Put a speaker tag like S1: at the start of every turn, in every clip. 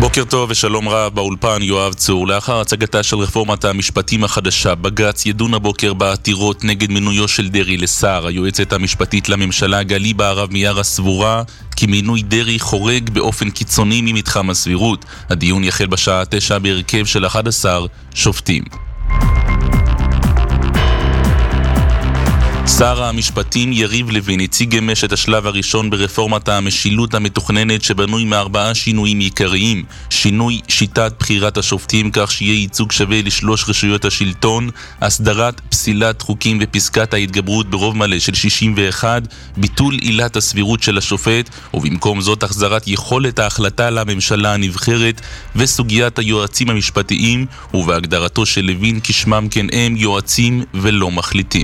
S1: בוקר טוב ושלום רב, באולפן יואב צור. לאחר הצגתה של רפורמת המשפטים החדשה, בג"ץ ידון הבוקר בעתירות נגד מינויו של דרעי לשר. היועצת המשפטית לממשלה גלי בהרב מיארה סבורה כי מינוי דרעי חורג באופן קיצוני ממתחם הסבירות. הדיון יחל בשעה 9 בהרכב של 11 שופטים. שר המשפטים יריב לוין הציג אמש את השלב הראשון ברפורמת המשילות המתוכננת שבנוי מ4 שינויים עיקריים: שינוי שיטת בחירת השופטים כך שיהיה ייצוג שווה לשלוש רשויות השלטון, הסדרת פסילת חוקים ופסקת ההתגברות ברוב מלא של 61, ביטול עילת הסבירות של השופט ובמקום זאת החזרת יכולת ההחלטה לממשלה הנבחרת, וסוגיית היועצים המשפטיים ובהגדרתו של לוין כשמם כן הם, יועצים ולא מחליטים.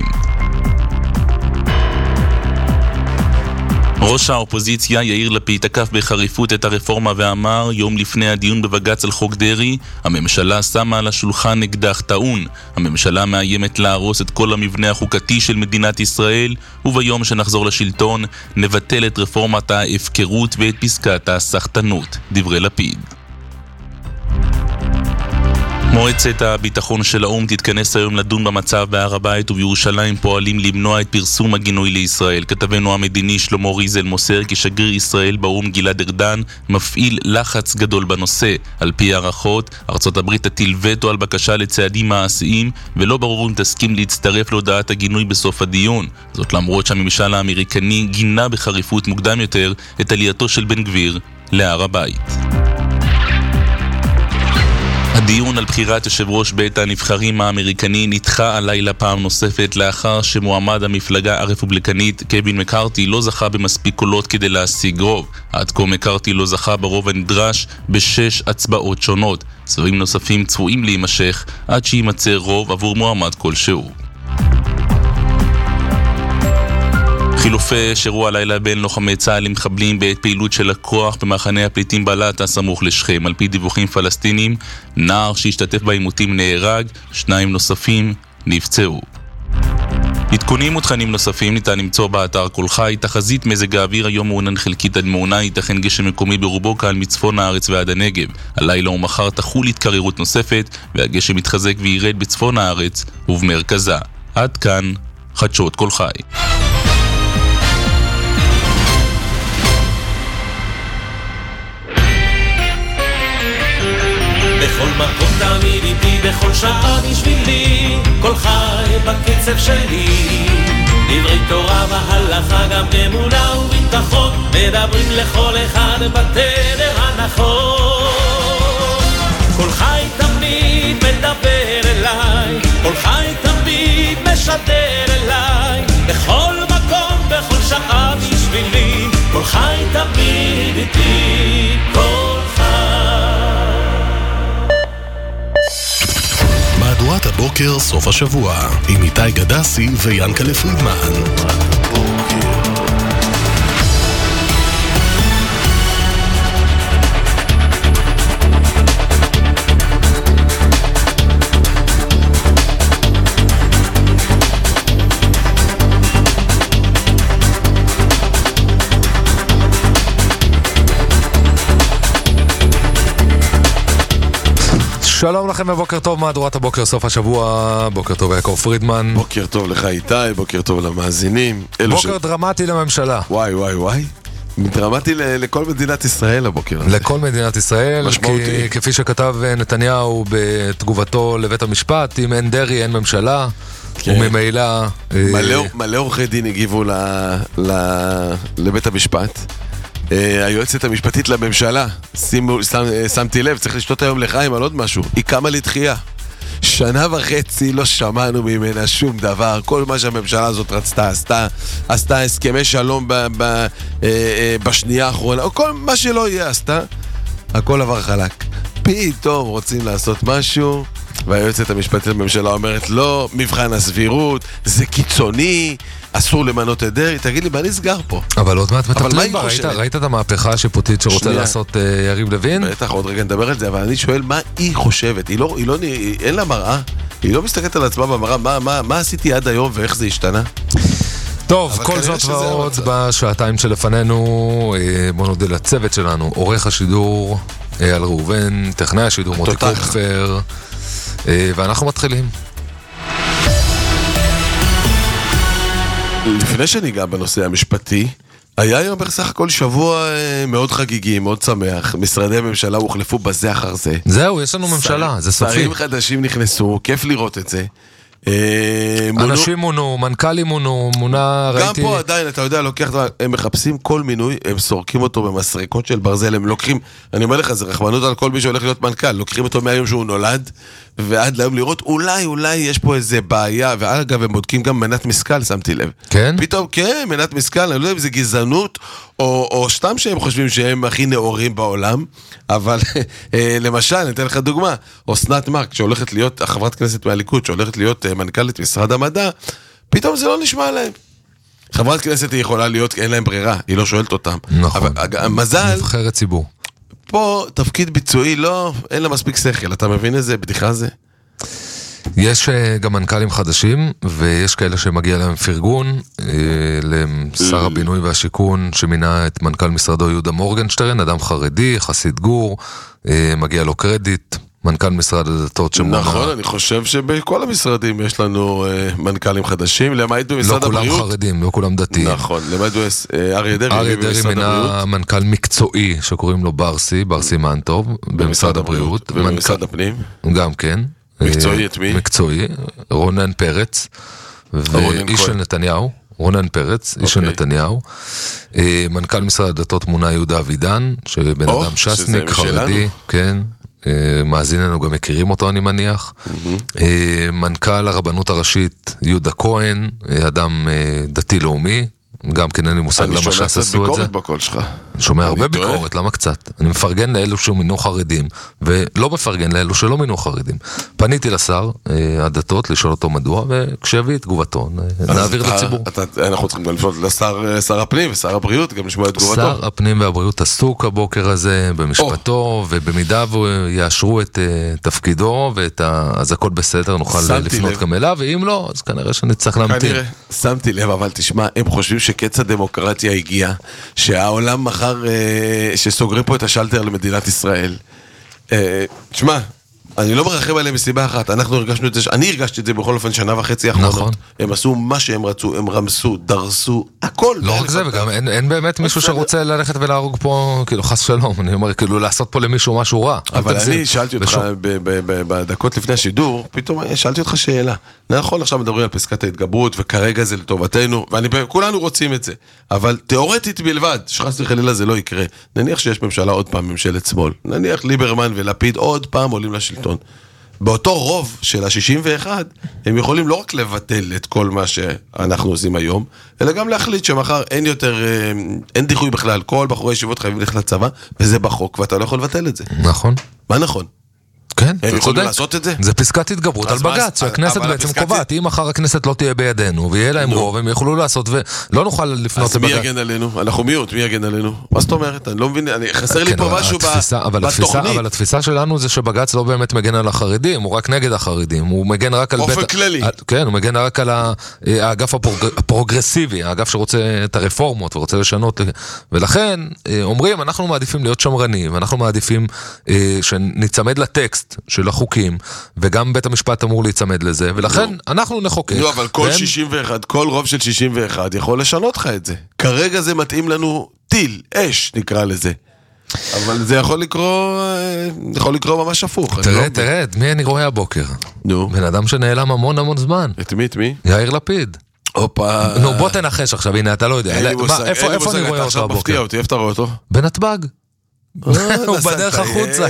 S1: ראש האופוזיציה יאיר לפיד תקף בחריפות את הרפורמה ואמר יום לפני הדיון בבג"ץ על חוק דרעי, הממשלה שמה על השולחן אקדח טעון. הממשלה מאיימת להרוס את כל המבנה החוקתי של מדינת ישראל, וביום שנחזור לשלטון נבטל את רפורמת ההפקרות ואת פסקת הסחטנות. דברי לפיד. מועצת הביטחון של האו"ם תתכנס היום לדון במצב בהר הבית ובירושלים, פועלים למנוע את פרסום הגינוי לישראל. כתבנו המדיני שלמה ריזל מוסר כי שגריר ישראל באו"ם גלעד ארדן מפעיל לחץ גדול בנושא. על פי הערכות, ארצות הברית תטיל וטו על בקשה לצעדים מעשיים, ולא ברור אם תסכים להצטרף להודעת הגינוי בסוף הדיון. זאת למרות שהממשל האמריקני גינה בחריפות מוקדם יותר את עלייתו של בן גביר להר הבית. הדיון על בחירת יושב ראש בית הנבחרים האמריקני נדחה הלילה פעם נוספת לאחר שמועמד המפלגה הרפובליקנית קווין מקארתי לא זכה במספיק קולות כדי להשיג רוב. עד כה מקארתי לא זכה ברוב הנדרש ב6 הצבעות שונות. סבבים נוספים צפויים להימשך עד שימצא רוב עבור מועמד כלשהו. חילופי שירו הלילה בין לוחמי צה"ל למחבלים בעת פעילות של הכוח במחנה הפליטים בלטה סמוך לשכם. על פי דיווחים פלסטינים, נער שהשתתף בעימותים נהרג, 2 נוספים נפצעו. עדכונים ותכנים נוספים ניתן למצוא באתר כל חי. תחזית מזג האוויר היום מעונן חלקית עד מעונה, ייתכן גשם מקומי ברובו קל מצפון הארץ ועד הנגב. הלילה ומחר תחול התקררות נוספת והגשם מתחזק וירד בצפון הארץ ובמרכזה. עד כאן חדשות כל חי.
S2: בכל מקום תמיד איתי, בכל שעה בשבילי, כל חי בקצב שלי. דברי תורה והלכה, גם אמונה וביטחון, מדברים לכל אחד בתדר הנכון. כל חי תמיד מדבר אליי, כל חי תמיד משדר אליי, בכל מקום, בכל שעה בשבילי, כל חי תמיד איתי, כל חי.
S3: מהדורת הבוקר סוף השבוע עם איתי גדסי ויאנקלה פרידמן.
S4: שלום לכם ובוקר טוב, מהדורת הבוקר סוף השבוע. בוקר טוב יעקב פרידמן.
S5: בוקר טוב לך איתי, בוקר טוב למאזינים.
S4: בוקר דרמטי לממשלה.
S5: וואי וואי וואי, דרמטי לכל מדינת ישראל הבוקר הזה.
S4: לכל מדינת ישראל, כי כפי שכתב נתניהו בתגובתו לבית המשפט, אם אין דרעי אין ממשלה. וממילא
S5: מלא עורכי דין הגיבו לבית המשפט. היועצת המשפטית לממשלה, שמתי לב, צריך לשתות היום לחיים על עוד משהו, היא קמה לתחייה. 1.5 שנה לא שמענו ממנה שום דבר. כל מה שהממשלה הזאת רצתה עשתה הסכמי שלום בשנייה האחרונה, או כל מה שלא יהיה עשתה, הכל עבר חלק. פתאום רוצים לעשות משהו והיועצת המשפטית לממשלה אומרת לא, מבחן הסבירות זה קיצוני, אסור למנות את דרעי. תגיד לי, מה נסגר פה?
S4: אבל עוד מעט מטפלים בה, ראית את המהפכה השיפוטית שרוצה לעשות יריב לוין?
S5: בטח, עוד רגע נדבר על זה, אבל אני שואל מה היא חושבת. אין לה מראה, היא לא מסתכלת על עצמה במראה, מה עשיתי עד היום ואיך זה השתנה?
S4: טוב, כל זאת ועוד בשעתיים שלפנינו. בוא נודה לצוות שלנו, עורך השידור אייל ראובן, טכנאי השידור מוטי קופפר, ואנחנו מתחילים.
S5: לפני שניגע בנושא המשפטי, היה היום בסך הכל שבוע מאוד חגיגי, מאוד שמח. משרדי הממשלה הוחלפו בזה אחר זה.
S4: זהו, יש לנו ממשלה, זה סופי.
S5: שרים חדשים נכנסו, כיף לראות את זה.
S4: אנשים מונו, מנכ"לים מונו, מונה, ראיתי...
S5: גם פה עדיין, אתה יודע, הם מחפשים כל מינוי, הם סורקים אותו במסריקות של ברזל, הם לוקחים, אני אומר לך, זה רחמנות על כל מי שהולך להיות מנכ"ל, לוקחים אותו מהיום שהוא נולד, ועד להיום לראות, אולי יש פה איזה בעיה, ואגב, הם בודקים גם מנת משכל, שמתי לב.
S4: כן?
S5: פתאום, כן, מנת משכל, אני לא יודע אם זה גזענות, או סתם שהם חושבים שהם הכי נאורים בעולם, אבל למשל, אני אתן לך דוגמה, אסנת מארק, שהולכת להיות, חברת כנסת מהליכוד, שהולכת להיות מנכ"לית משרד המדע, פתאום זה לא נשמע להם. חברת כנסת היא יכולה להיות, אין להם ברירה, היא לא שואלת אותם.
S4: נכון.
S5: אבל מזל...
S4: נבחרת ציבור.
S5: פה תפקיד ביצועי, לא, אין לה מספיק שכל, אתה מבין איזה בדיחה זה?
S4: יש גם מנכ"לים חדשים, ויש כאלה שמגיע להם פרגון, לשר הבינוי והשיכון, שמינה את מנכ"ל משרדו יהודה מורגנשטרן, אדם חרדי, חסיד גור, מגיע לו קרדיט, מנכ"ל משרד הדתות שמונה...
S5: נכון, אני חושב שבכל המשרדים יש לנו מנכ"לים חדשים, למעט במשרד הבריאות.
S4: לא כולם חרדים, לא כולם דתיים.
S5: נכון, למעט אריה דרעי.
S4: אריה דרעי מינה מנכ"ל מקצועי, שקוראים לו ברסי מנטוב, במשרד הבריאות.
S5: ובמשרד הפנים.
S4: גם כן.
S5: מקצועי את מי?
S4: מקצועי, רונן פרץ, ואיש של נתניהו, רונן פרץ, איש של נתניהו, מנכ"ל משרד הדתות מונה יהודה אבידן, שבן אדם שסניק, חרדי, כן, מאזיננו גם מכירים אותו אני מניח, מנכ"ל הרבנות הראשית יהודה כהן, אדם דתי לאומי, גם כן אין לי מושג למה שעשו את זה.
S5: אני שומע ביקורת בקול שלך.
S4: שומע הרבה ביקורת, למה קצת? אני מפרגן לאלו שמינו חרדים, ולא מפרגן לאלו שלא מינו חרדים. פניתי לשר הדתות לשאול אותו מדוע, וכשהביא את תגובתו, נעביר לציבור.
S5: אנחנו צריכים לפנות לשר הפנים ושר הבריאות, גם לשמוע את תגובתו.
S4: שר הפנים והבריאות עסוק הבוקר הזה במשפטו, ובמידה ויאשרו את תפקידו, אז הכל בסדר, נוכל לפנות גם אליו, ואם לא, אז כנראה שנצטרך להמתין.
S5: שמתי לב, אבל תשמע, הם חושבים שקץ הדמוקרטיה הגיע, שהעולם מחר, שסוגרים פה את השלטר למדינת ישראל. תשמע, אני לא מרחם עליהם מסיבה אחת, אנחנו הרגשנו את זה, אני הרגשתי את זה בכל אופן שנה וחצי האחרונות.
S4: נכון.
S5: הם עשו מה שהם רצו, הם רמסו, דרסו, הכל.
S4: לא רק זה, וגם אין באמת מישהו שרוצה ללכת ולהרוג פה, כאילו חס שלום, אני אומר, כאילו לעשות פה למישהו משהו רע.
S5: אבל אני שאלתי אותך בדקות לפני השידור, פתאום שאלתי אותך שאלה. נכון, עכשיו מדברים על פסקת ההתגברות, וכרגע זה לטובתנו, וכולנו רוצים את זה. אבל תיאורטית בלבד, שחס וחלילה זה לא יקרה. נניח שיש ממשלה עוד פעם, ממשלת שמאל. נניח ליברמן ולפיד עוד פעם עולים לשלטון. באותו רוב של ה-61, הם יכולים לא רק לבטל את כל מה שאנחנו עושים היום, אלא גם להחליט שמחר אין דיחוי בכלל, כל בחורי ישיבות חייבים ללכת לצבא, וזה בחוק, ואתה לא יכול לבטל את זה.
S4: נכון.
S5: מה נכון?
S4: כן,
S5: הם יכולים לעשות את זה?
S4: זה פסקת התגברות על בג"ץ, שהכנסת בעצם קובעת, אם מחר הכנסת לא תהיה בידינו, ויהיה להם רוב, הם יוכלו לעשות, ולא נוכל לפנות לבג"ץ.
S5: אז מי יגן עלינו? אנחנו מיעוט, מי יגן עלינו? מה זאת אומרת? אני לא מבין, חסר לי פה משהו בתוכנית.
S4: אבל התפיסה שלנו זה שבג"ץ לא באמת מגן על החרדים, הוא רק נגד החרדים, הוא מגן רק על
S5: אופן כללי.
S4: כן, הוא מגן רק על האגף הפרוגרסיבי, האגף שרוצה את הרפורמות ורוצה לשנות, ולכן אומרים, אנחנו מעדיפים להיות שמרנים, אנחנו מעדיפים שנצמד לטקסט של החוקים, וגם בית המשפט אמור להיצמד לזה, ולכן אנחנו נחוקק.
S5: לא, אבל כל רוב של 61 יכול לשנות לך את זה. כרגע זה מתאים לנו טיל, אש נקרא לזה. אבל זה יכול לקרוא ממש הפוך.
S4: תרד, מי אני רואה הבוקר?
S5: נו.
S4: בן אדם שנעלם המון זמן.
S5: את מי?
S4: יאיר לפיד.
S5: אופה.
S4: נו, בוא תנחש עכשיו, הנה, אתה לא יודע. איפה אני רואה אותו הבוקר?
S5: מפתיע אותי, איפה אתה רואה אותו?
S4: בנתב"ג. הוא בדרך החוצה,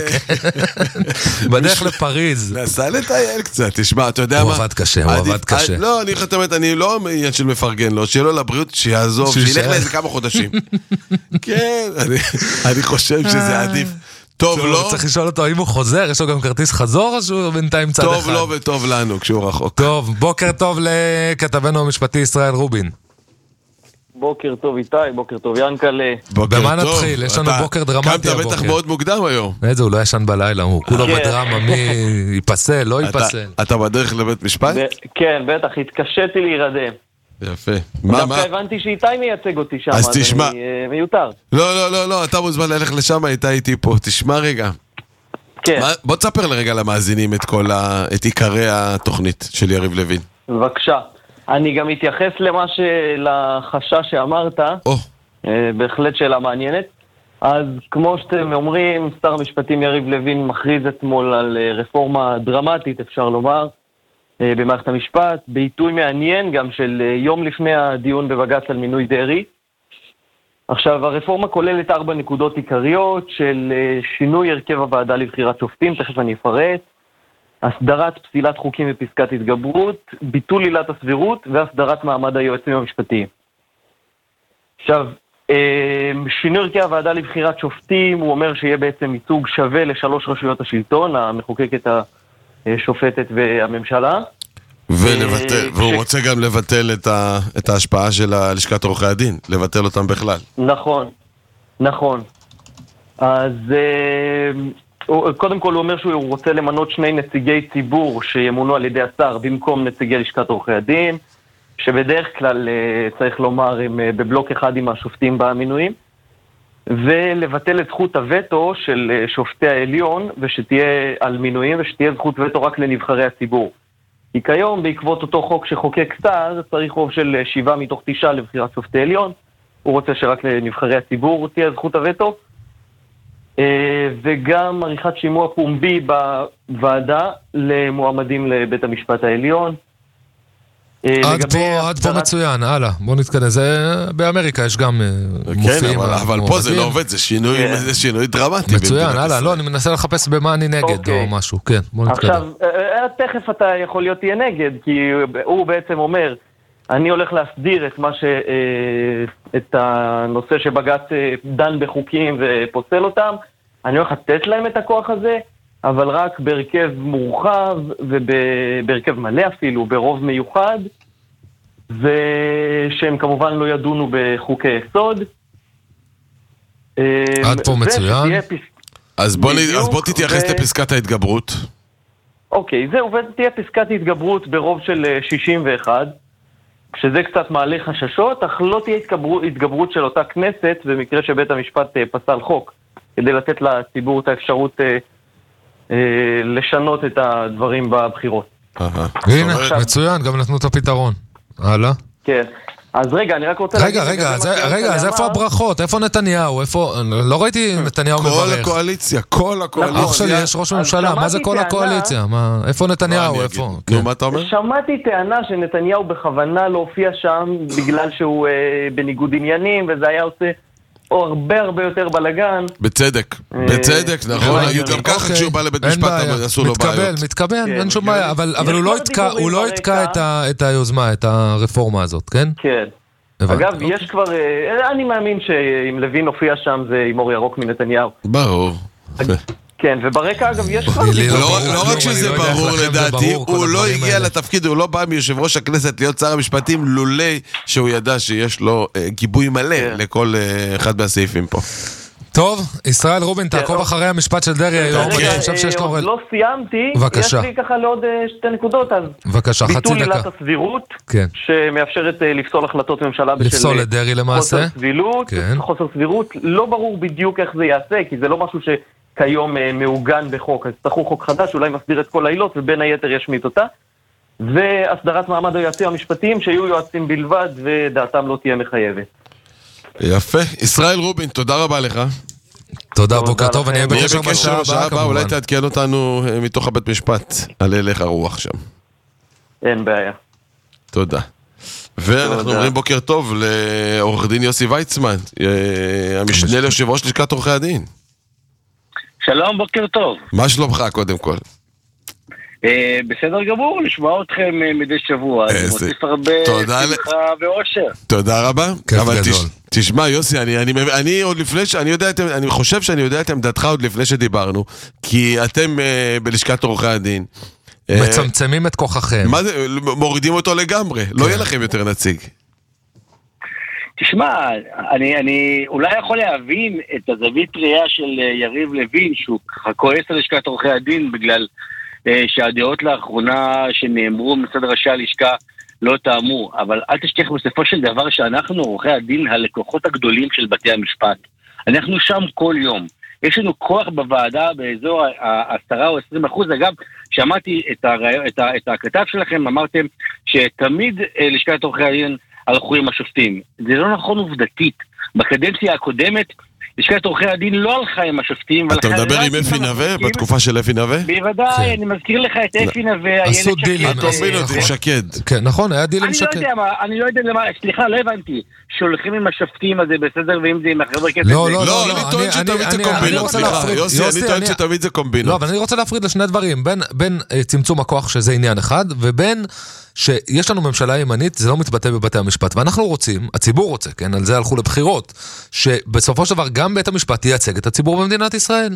S4: בדרך לפריז.
S5: נסע לטייל קצת, תשמע, אתה יודע מה?
S4: הוא עבד קשה.
S5: לא, אני לא עניין של מפרגן לו, שיהיה לו לבריאות, שיעזוב, שילך לאיזה כמה חודשים. כן, אני חושב שזה עדיף. טוב לו.
S4: צריך לשאול אותו האם הוא חוזר, יש לו גם כרטיס חזור או שהוא בינתיים צד אחד?
S5: טוב לו וטוב לנו כשהוא רחוק.
S4: טוב, בוקר טוב לכתבנו המשפטי ישראל רובין.
S6: בוקר טוב איתי, בוקר טוב ינקלה.
S4: במה נתחיל? יש לנו בוקר דרמטי הבוקר.
S5: קמת בטח מאוד מוקדם היום.
S4: איזה, הוא לא ישן בלילה, הוא כולו בדרמה, מי ייפסל, לא ייפסל.
S5: אתה בדרך לבית משפט?
S6: כן, בטח, התקשיתי להירדם.
S5: יפה.
S6: דווקא הבנתי שאיתי מייצג אותי שם,
S5: אז תשמע.
S6: מיותר.
S5: לא, אתה מוזמן ללכת לשם, איתי איתי פה. תשמע רגע.
S6: כן.
S5: בוא תספר לרגע למאזינים את עיקרי התוכנית של יריב לוין.
S6: בבקשה. אני גם מתייחס לחשש שאמרת. בהחלט שאלה מעניינת. אז כמו שאתם אומרים, שר המשפטים יריב לוין מכריז אתמול על רפורמה דרמטית, אפשר לומר, במערכת המשפט, בעיתוי מעניין גם של יום לפני הדיון בבג"ץ על מינוי דרעי. עכשיו, הרפורמה כוללת 4 נקודות עיקריות של שינוי הרכב הוועדה לבחירת שופטים, תכף אני אפרט, הסדרת פסילת חוקים ופסקת התגברות, ביטול עילת הסבירות והסדרת מעמד היועצים המשפטיים. עכשיו, שינוי הרכב הוועדה לבחירת שופטים, הוא אומר שיהיה בעצם ייצוג שווה ל3 רשויות השלטון, המחוקקת, השופטת והממשלה.
S5: והוא רוצה גם לבטל את ההשפעה של לשכת עורכי הדין, לבטל אותם בכלל.
S6: נכון. אז קודם כל הוא אומר שהוא רוצה למנות 2 נציגי ציבור שימונו על ידי השר במקום נציגי לשכת עורכי הדין, שבדרך כלל צריך לומר הם בבלוק אחד עם השופטים במינויים, ולבטל את זכות הווטו של שופטי העליון ושתהיה על מינויים ושתהיה זכות וטו רק לנבחרי הציבור. כי כיום בעקבות אותו חוק שחוקק שר צריך רוב של 7 מתוך 9 לבחירת שופטי עליון, הוא רוצה שרק לנבחרי הציבור תהיה זכות הווטו, וגם עריכת שימוע פומבי בוועדה למועמדים לבית המשפט העליון.
S4: עד פה מצוין, הלאה, בוא נתקדם, זה באמריקה יש גם מופיעים.
S5: כן, אבל פה זה לא עובד, זה שינוי דרמטי.
S4: מצוין, הלאה, לא, אני מנסה לחפש במה אני נגד או משהו, כן, בוא נתקדם.
S6: עכשיו, תכף אתה יכול להיות תהיה נגד, כי הוא בעצם אומר, אני הולך להסדיר את הנושא שבג"ץ דן בחוקים ופוסל אותם, אני הולך לתת להם את הכוח הזה, אבל רק בהרכב מורחב ובהרכב מלא אפילו, ברוב מיוחד, ושהם כמובן לא ידונו בחוקי יסוד.
S4: עד פה מצוין.
S5: אז בוא תתייחס לפסקת ההתגברות.
S6: אוקיי, זהו, ותהיה פסקת התגברות ברוב של 61, שזה קצת מעלה חששות, אך לא תהיה התגברות של אותה כנסת במקרה שבית המשפט פסל חוק, כדי לתת לציבור את האפשרות לשנות את הדברים בבחירות.
S4: הנה, מצוין, גם נתנו את הפתרון. הלאה.
S6: כן. אז רגע, אני רק רוצה...
S4: רגע, אז איפה הברכות? איפה נתניהו? לא ראיתי נתניהו מברך.
S5: כל הקואליציה.
S4: אח שלי, יש ראש ממשלה, מה זה כל הקואליציה? איפה נתניהו? איפה?
S5: נו, מה אתה אומר?
S6: שמעתי טענה שנתניהו בכוונה לא הופיע שם, בגלל שהוא בניגוד עניינים, וזה היה עושה הרבה יותר בלגן.
S5: בצדק, נכון. גם ככה כשהוא בא לבית משפט, עשו לו בעיות.
S4: מתקבל, אין שום בעיה, אבל הוא לא יתקע את היוזמה, את הרפורמה הזאת, כן?
S6: כן. אגב, יש כבר, אני מאמין שאם לוין הופיע שם זה עם אור ירוק מנתניהו.
S5: ברור.
S6: כן, וברקע אגב יש כבר...
S5: לא רק שזה ברור לדעתי, הוא לא הגיע לתפקיד, הוא לא בא מיושב ראש הכנסת להיות שר המשפטים, לולא שהוא ידע שיש לו גיבוי מלא לכל אחד מהסעיפים פה.
S4: טוב, ישראל רובין, תעקוב אחרי המשפט של דרעי היום, אני חושב שיש לו...
S6: עוד לא סיימתי, יש לי ככה לעוד 2 נקודות, אז...
S4: בבקשה, חצי דקה.
S6: ביטול עילת הסבירות, שמאפשרת לפסול החלטות ממשלה
S4: לפסול את דרעי למעשה.
S6: חוסר סבירות, לא ברור בדיוק איך זה יעשה, כי זה לא משהו שכיום מעוגן בחוק, אז תצטרכו חוק חדש, אולי מסדיר את כל העילות, ובין היתר ישמיט אותה, והסדרת מעמד היועצים המשפטיים, שיהיו יועצים בלבד, ודעתם לא תהיה מחייבת.
S5: יפה. ישראל רובין, תודה רבה לך.
S4: תודה, בוקר טוב, אני אהיה בקשר
S5: בשעה הבאה, אולי תעדכן אותנו מתוך הבית משפט על הלך הרוח שם.
S6: אין בעיה.
S5: תודה. ואנחנו אומרים בוקר טוב לעורך דין יוסי ויצמן, המשנה ליושב ראש לשכת עורכי הדין.
S7: שלום, בוקר טוב.
S5: מה שלומך קודם כל?
S7: בסדר גמור, לשמוע אתכם מדי שבוע, זה מוסיף הרבה שמחה ואושר.
S5: תודה רבה. אבל תשמע יוסי, אני עוד לפני, אני חושב שאני יודע את עמדתך עוד לפני שדיברנו, כי אתם בלשכת עורכי הדין
S4: מצמצמים את כוחכם.
S5: מה זה, מורידים אותו לגמרי, לא יהיה לכם יותר נציג.
S7: תשמע, אני אולי יכול להבין את הזווית ראייה של יריב לוין, שהוא כועס על לשכת עורכי הדין בגלל שהדעות לאחרונה שנאמרו מצד ראשי הלשכה לא טעמו, אבל אל תשכח בסופו של דבר שאנחנו עורכי הדין הלקוחות הגדולים של בתי המשפט. אנחנו שם כל יום. יש לנו כוח בוועדה באזור 10 או 20%. אגב, שמעתי את הכתב שלכם, אמרתם שתמיד לשכת עורכי הדין הלכו עם השופטים. זה לא נכון עובדתית. בקדנציה הקודמת, לשכת עורכי הדין לא הלכה עם השופטים.
S5: אתה מדבר עם אפי נווה? בתקופה של אפי נווה?
S7: בוודאי, אני מזכיר לך את אפי נווה,
S4: עשו דילים.
S5: הקומבינות עם שקד.
S4: כן, נכון, היה דיל עם שקד.
S7: אני לא יודע למה, סליחה, לא הבנתי. שהולכים עם השופטים הזה בסדר, ואם זה עם החבר'ה כסף.
S5: לא, אני טוען שתמיד זה קומבינות. סליחה, יוסי, אני טוען שתמיד זה קומבינות.
S4: לא, אבל אני רוצה להפריד לשני דברים. בין צמצום הכוח, שזה עניין אחד, ובין שיש לנו ממשלה ימנית, זה לא מתבטא בבתי המשפט, ואנחנו רוצים, הציבור רוצה, כן, על זה הלכו לבחירות, שבסופו של דבר גם בית המשפט ייצג את הציבור במדינת ישראל.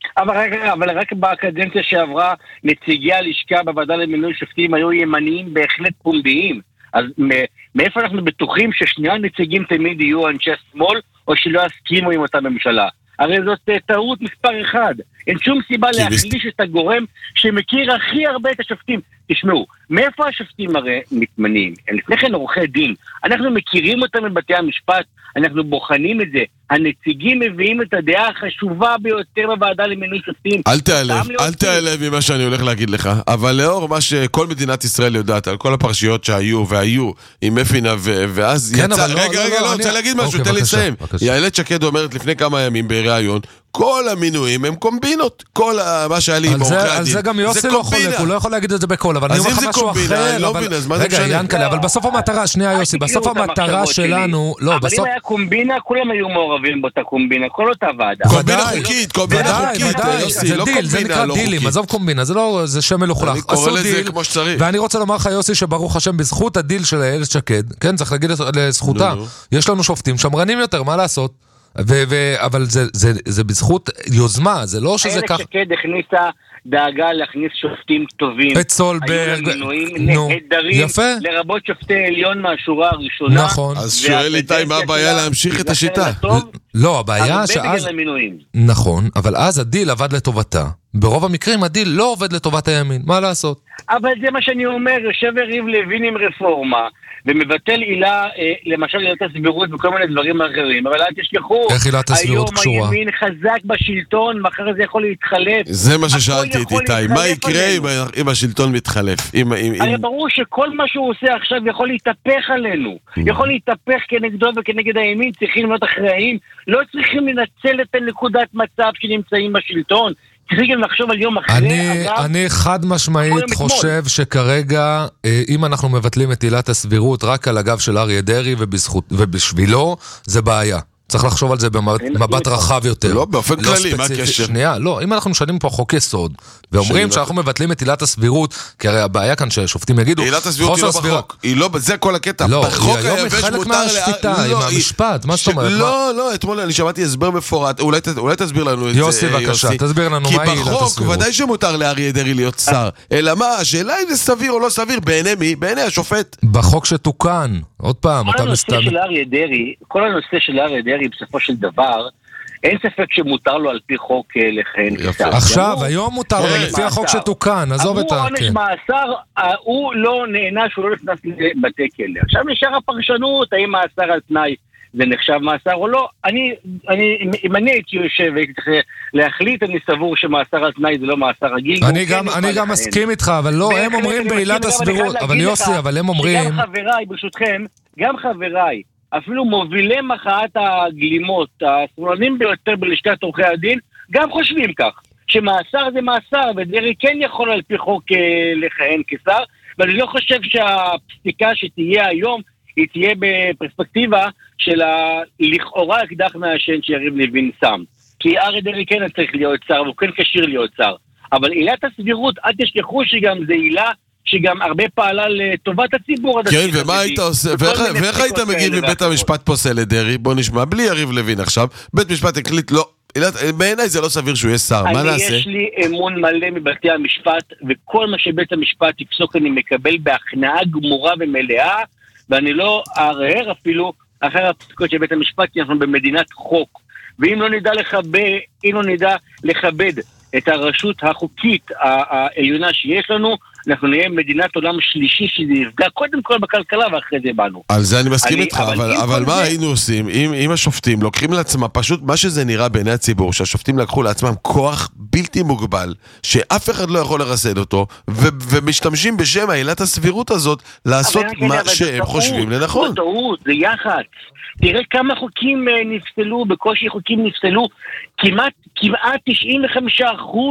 S7: אבל רק בקדנציה שעברה, נציגי הלשכה בוועדה למינוי שופטים היו ימניים בהחלט פומביים. אז מאיפה אנחנו בטוחים ששני הנציגים תמיד יהיו אנשי שמאל, או שלא יסכימו עם אותה ממשלה? הרי זאת טעות מספר אחד. אין שום סיבה להחליש את הגורם שמכיר הכי הרבה את השופטים. תשמעו, מאיפה השופטים הרי מתמנים? לפני כן עורכי דין. אנחנו מכירים אותם מבתי המשפט, אנחנו בוחנים את זה. הנציגים מביאים את הדעה החשובה ביותר בוועדה למינוי שופטים.
S5: אל תעלב ממה שאני הולך להגיד לך, אבל לאור מה שכל מדינת ישראל יודעת, על כל הפרשיות שהיו עם אפי נווה, ואז יצא... רגע, לא, רוצה להגיד משהו, תן לי לסיים. איילת שקד אומרת לפני כמה ימים בראיון, כל המינויים הם קומבינות. כל מה שהיה לי עם עורכי הדין.
S4: על זה גם יוסי לא חולק, הוא לא יכול להגיד את זה בכל, אבל אני אומר לך משהו אחר. רגע, ינקלה, אבל בסוף המטרה, שנייה יוסי, בסוף המטרה שלנו...
S7: אבל אם היה קומבינה, כולם היו מעורבים באותה קומבינה, כל אותה ועדה.
S5: קומבינה חוקית, יוסי, לא קומבינה,
S4: זה נקרא דילים, עזוב קומבינה, זה שם מלוכלך.
S5: אני קורא לזה כמו שצריך.
S4: ואני רוצה לומר לך יוסי שברוך השם בזכות הדיל של איילת שקד, כן, צריך להגיד לזכותה, יש לנו שופטים שמרנים יותר, מה לעשות? אבל זה בזכות יוזמה, זה לא שזה כך...
S7: איילת שקד הכניסה דאגה להכניס שופטים טובים.
S4: את סולברג,
S7: נהדרים, לרבות שופטי עליון מהשורה הראשונה.
S4: נכון.
S5: אז שואל איתי מה הבעיה להמשיך את השיטה.
S4: לא, הבעיה שאז... נכון, אבל אז הדיל עבד לטובתה. ברוב המקרים הדיל לא עובד לטובת הימין, מה לעשות?
S7: אבל זה מה שאני אומר, יושב יריב לוין עם רפורמה, ומבטל עילה, למשל עילת הסבירות וכל מיני דברים אחרים, אבל אל תשכחו,
S4: איך עילת הסבירות קשורה?
S7: היום הימין חזק בשלטון, מחר זה יכול להתחלף.
S5: זה מה ששאלתי את איתי, מה יקרה אם השלטון מתחלף?
S7: הרי ברור שכל מה שהוא עושה עכשיו יכול להתהפך עלינו, יכול להתהפך כנגדו וכנגד הימין, צריכים להיות אחראים, לא צריכים לנצל את הנקודת מצב שנמצאים בשלטון, צריכים לחשוב על יום אחרי.
S4: אני חד משמעית חושב שכרגע, אם אנחנו מבטלים את עילת הסבירות רק על הגב של אריה דרעי ובשבילו, זה בעיה. צריך לחשוב על זה במבט רחב יותר.
S5: לא, באופן כללי, מה הקשר?
S4: שנייה, לא, אם אנחנו משנים פה חוק יסוד, ואומרים שאנחנו מבטלים את עילת הסבירות, כי הרי הבעיה כאן שהשופטים יגידו,
S5: עילת הסבירות היא לא בחוק, זה כל הקטע.
S4: בחוק היבש מותר... מהשפיטה, עם המשפט, מה זאת אומרת?
S5: לא, אתמול אני שמעתי הסבר מפורט, אולי תסביר לנו את זה,
S4: יוסי, בבקשה, תסביר לנו מה היא עילת הסבירות.
S5: כי בחוק ודאי שמותר לאריה דרעי להיות שר, אלא מה, השאלה אם זה סביר או לא סביר, בעיני מי? בעיני השופט.
S4: בחוק שתוקן, עוד פעם,
S7: כל הנושא של אריה דרעי בסופו של דבר, אין ספק שמותר לו על פי חוק לכהן כשר.
S4: עכשיו, היום מותר לו, לפי החוק שתוקן, עזוב את ה...
S7: עבור עונש מאסר, הוא לא נענש, הוא לא נכנס לבתי כלא. עכשיו נשאר הפרשנות, האם מאסר על תנאי זה נחשב מאסר או לא. אם אני הייתי יושב והייתי צריך להחליט, אני סבור שמאסר על תנאי זה לא מאסר רגיל.
S4: אני גם מסכים איתך, אבל לא, הם אומרים בעילת הסבירות, אבל יוסי, אבל הם אומרים...
S7: גם חבריי, ברשותכם, גם חבריי, אפילו מובילי מחאת הגלימות, השמאלנים ביותר בלשכת עורכי הדין, גם חושבים כך, שמאסר זה מאסר, ודרעי כן יכול על פי חוק לכהן כשר, ואני לא חושב שהפסיקה שתהיה היום, היא תהיה בפרספקטיבה של לכאורה אקדח מהשן שיריב לוין שם. כי אריה דרעי כן צריך להיות שר, והוא כן כשיר להיות שר. אבל עילת הסבירות, אל תשכחו שגם זה עילה, שגם הרבה פעלה לטובת הציבור.
S5: כן, ומה היית עושה? ואיך היית מגיב מבית המשפט פוסל לדרעי? בוא נשמע, בלי יריב לוין עכשיו. בית משפט הקליט לא. בעיניי זה לא סביר שהוא יהיה שר, מה נעשה?
S7: יש לי אמון מלא מבתי המשפט, וכל מה שבית המשפט יפסוק אני מקבל בהכנעה גמורה ומלאה, ואני לא ארהר אפילו אחר הפסיקות של בית המשפט, כי אנחנו במדינת חוק. ואם לא נדע לכבד את הרשות החוקית העליונה שיש לנו, אנחנו נהיה מדינת עולם שלישי שזה יפגע קודם כל בכלכלה ואחרי זה בנו.
S5: על זה אני מסכים איתך, אבל מה היינו עושים אם השופטים לוקחים לעצמם, פשוט מה שזה נראה בעיני הציבור, שהשופטים לקחו לעצמם כוח בלתי מוגבל, שאף אחד לא יכול לרסד אותו, ומשתמשים בשם העילת הסבירות הזאת, לעשות מה שהם חושבים לנכון.
S7: זה יח"צ. תראה כמה חוקים נפסלו, בקושי חוקים נפסלו, כמעט 95%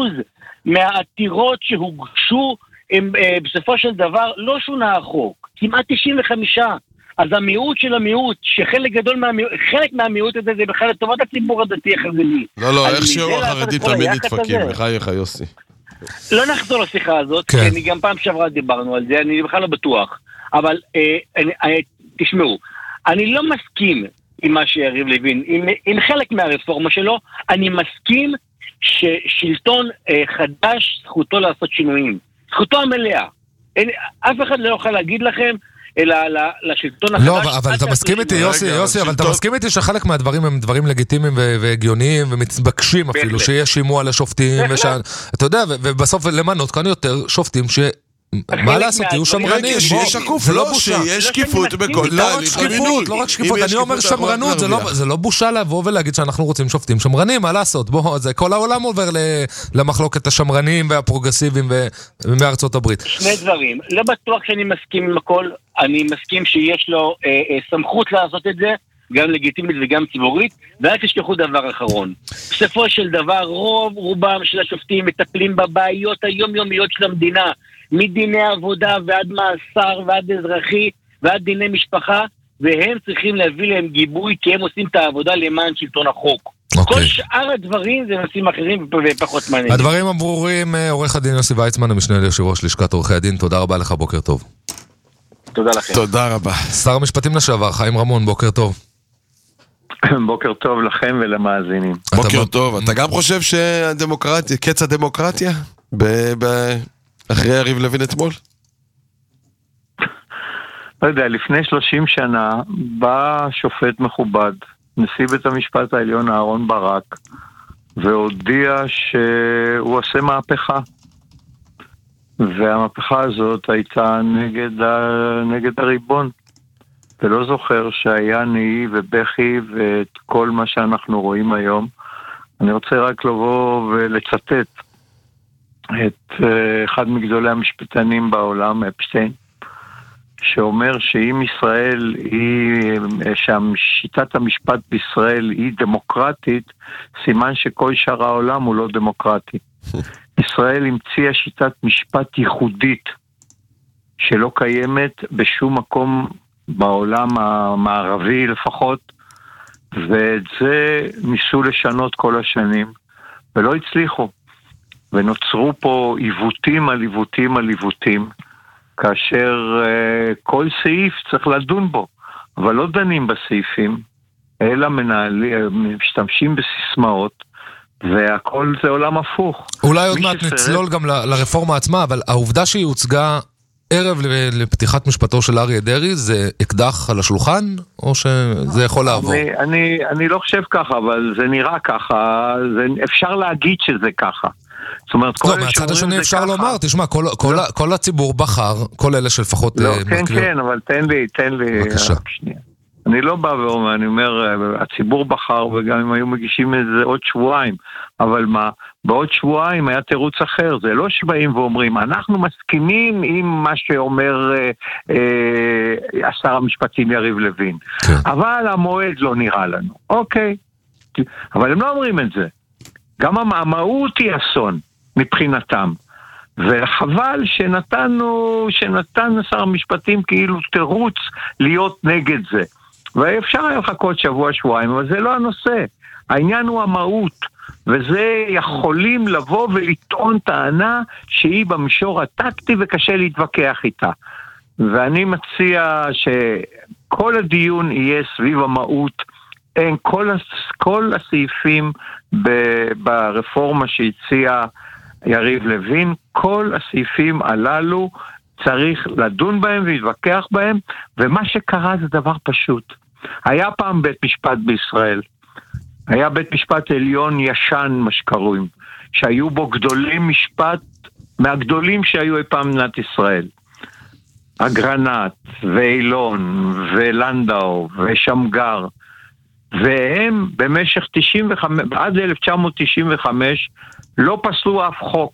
S7: מהעתירות שהוגשו, הם בסופו של דבר לא שונה החוק, כמעט 95%. אז המיעוט של המיעוט, שחלק גדול חלק מהמיעוט הזה זה בכלל לטובת הציבור הדתי החרדי.
S5: לא, איך שהוא החרדי תמיד נדפקים, לחייך יוסי.
S7: לא נחזור לשיחה הזאת, כי אני גם פעם שעברה דיברנו על זה, אני בכלל לא בטוח. אבל תשמעו, אני לא מסכים עם מה שיריב לוין, עם חלק מהרפורמה שלו, אני מסכים ששלטון חדש זכותו לעשות שינויים. זכותו המלאה. אף אחד לא יוכל להגיד לכם, אלא לשלטון החדש.
S4: לא, אבל אתה מסכים איתי, יוסי, אבל אתה מסכים איתי שחלק מהדברים הם דברים לגיטימיים והגיוניים ומתבקשים אפילו, שיש שימוע לשופטים, אתה יודע, ובסוף למנות כאן יותר שופטים ש... מה לעשות, יהיו שמרנים,
S5: שיש שקוף, לא שיש שקיפות בכל תהליך המינוי.
S4: לא רק שקיפות, אני אומר שמרנות, זה לא בושה לבוא ולהגיד שאנחנו רוצים שופטים שמרנים, מה לעשות, בוא, כל העולם עובר למחלוקת השמרנים והפרוגרסיביים מארצות הברית.
S7: שני דברים, לא בטוח שאני מסכים עם הכל, אני מסכים שיש לו סמכות לעשות את זה, גם לגיטימית וגם ציבורית, ואל תשכחו דבר אחרון. בסופו של דבר, רובם של השופטים מטפלים בבעיות היומיומיות של המדינה, מדיני עבודה ועד מאסר ועד אזרחי ועד דיני משפחה, והם צריכים להביא להם גיבוי כי הם עושים את העבודה למען שלטון החוק. כל שאר הדברים זה נושאים אחרים ופחות מעניינים.
S4: הדברים הברורים, עורך הדין יוסי ויצמן, המשנה ליושב ראש לשכת עורכי הדין, תודה רבה לך, בוקר טוב.
S7: תודה לכם.
S5: תודה רבה.
S4: שר המשפטים לשעבר, חיים רמון, בוקר טוב.
S8: בוקר טוב לכם ולמאזינים.
S5: בוקר טוב. אתה גם חושב שהדמוקרטיה, קץ הדמוקרטיה אחרי יריב לוין אתמול?
S8: לא יודע, לפני 30 שנה בא שופט מכובד, נשיא בית המשפט העליון אהרון ברק, והודיע שהוא עושה מהפכה. והמהפכה הזאת הייתה נגד הריבון. ולא זוכר שהיה נהי ובכי ואת כל מה שאנחנו רואים היום. אני רוצה רק לבוא ולצטט את אחד מגדולי המשפטנים בעולם, אפשטיין, שאומר שאם ישראל ששיטת המשפט בישראל היא דמוקרטית, סימן שכל שאר העולם הוא לא דמוקרטי. ישראל המציאה שיטת משפט ייחודית שלא קיימת בשום מקום בעולם המערבי לפחות, ואת זה ניסו לשנות כל השנים ולא הצליחו, ונוצרו פה עיוותים על עיוותים על עיוותים, כאשר כל סעיף צריך לדון בו, אבל לא דנים בסעיפים, אלא משתמשים בסיסמאות, והכל זה עולם הפוך.
S4: אולי עוד מעט נצלול גם לרפורמה עצמה, אבל העובדה שהיא הוצגה ערב לפתיחת משפטו של אריה דרעי, זה אקדח על השולחן, או שזה יכול לעבור?
S8: אני לא חושב ככה, אבל זה נראה ככה, אפשר להגיד שזה ככה. זאת אומרת,
S4: לא, מהצד השני אפשר לומר, תשמע, כל הציבור בחר, כל אלה שלפחות...
S8: לא, כן, אבל תן לי,
S4: בבקשה.
S8: אני לא בא ואומר, אני אומר, הציבור בחר, וגם אם היו מגישים את זה עוד שבועיים, אבל מה, בעוד שבועיים היה תירוץ אחר, זה לא שבאים ואומרים, אנחנו מסכימים עם מה שאומר שר המשפטים יריב לוין, כן. אבל המועד לא נראה לנו, אוקיי, אבל הם לא אומרים את זה, גם המהות היא אסון מבחינתם, וחבל שנתן שר המשפטים כאילו תירוץ להיות נגד זה, ואפשר היה לחכות שבוע-שבועיים, אבל זה לא הנושא. העניין הוא המהות, וזה יכולים לבוא ולטעון טענה שהיא במישור הטקטי וקשה להתווכח איתה. ואני מציע שכל הדיון יהיה סביב המהות, אין כל הסעיפים ברפורמה שהציע יריב לוין, כל הסעיפים הללו צריך לדון בהם ולהתווכח בהם, ומה שקרה זה דבר פשוט. היה פעם בית משפט בישראל, היה בית משפט עליון ישן, מה שקוראים, שהיו בו גדולי משפט מהגדולים שהיו אי פעם במדינת ישראל. אגרנט, ואילון, ולנדאו, ושמגר, והם במשך 95, עד 1995, לא פסלו אף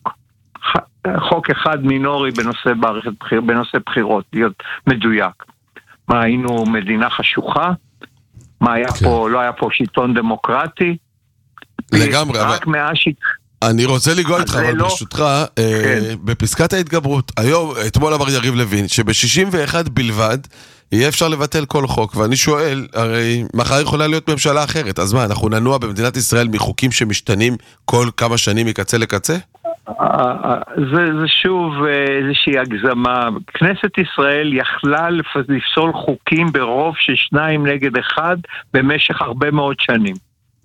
S8: חוק אחד מינורי בנושא בחירות, להיות מדויק. מה, היינו מדינה חשוכה? מה היה פה, לא היה פה שלטון דמוקרטי?
S5: לגמרי, אבל... אני רוצה לגוע איתך, אבל ברשותך, בפסקת ההתגברות, אתמול אמר יריב לוין, שב-61 בלבד יהיה אפשר לבטל כל חוק, ואני שואל, הרי מחר יכולה להיות ממשלה אחרת, אז מה, אנחנו ננוע במדינת ישראל מחוקים שמשתנים כל כמה שנים מקצה לקצה?
S8: זה שוב איזושהי הגזמה. כנסת ישראל יכלה לפסול חוקים ברוב של 2 נגד 1 במשך הרבה מאוד שנים.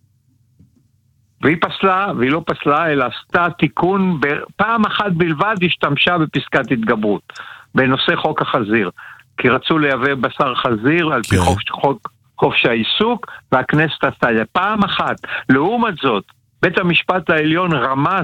S8: והיא לא פסלה, אלא עשתה תיקון, פעם אחת בלבד השתמשה בפסקת התגברות, בנושא חוק החזיר. כי רצו לייבא בשר חזיר על פי חוק חופש העיסוק, והכנסת עשתה את זה. פעם אחת. לעומת זאת, בית המשפט העליון רמס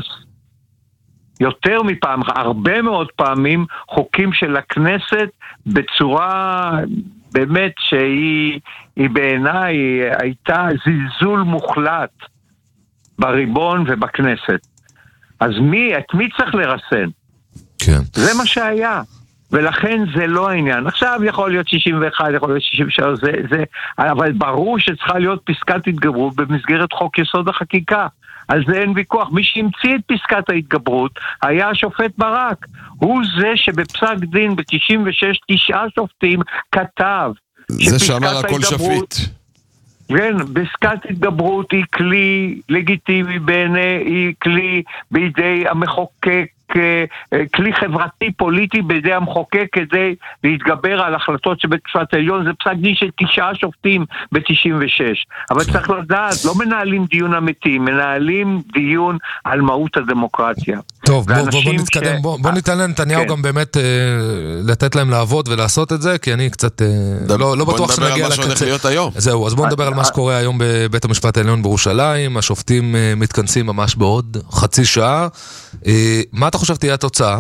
S8: יותר מפעם, הרבה מאוד פעמים, חוקים של הכנסת בצורה באמת שהיא בעיניי הייתה זלזול מוחלט בריבון ובכנסת. אז את מי צריך לרסן?
S4: כן.
S8: זה מה שהיה. ולכן זה לא העניין. עכשיו יכול להיות 61, יכול להיות 63, אבל ברור שצריכה להיות פסקת התגברות במסגרת חוק יסוד החקיקה. על זה אין ויכוח. מי שהמציא את פסקת ההתגברות היה השופט ברק. הוא זה שבפסק דין ב-96 9 שופטים כתב
S5: זה שאמר הכל שפיט.
S8: כן, פסקת התגברות היא כלי לגיטימי בעיני, היא כלי בידי המחוקק, כלי חברתי פוליטי בידי המחוקק כדי להתגבר על החלטות שבית המשפט העליון. זה פסק דין של 9 שופטים ב-96. אבל צריך לדעת, לא מנהלים דיון אמיתי, מנהלים דיון על מהות הדמוקרטיה.
S4: טוב, בוא נתקדם, בוא ניתן לנתניהו גם באמת לתת להם לעבוד ולעשות את זה, כי אני קצת לא בטוח שנגיע לקצה. זהו, אז בוא נדבר על מה שקורה היום בבית המשפט העליון בירושלים. השופטים מתכנסים ממש בעוד חצי שעה. מה אתה חושב תהיה התוצאה?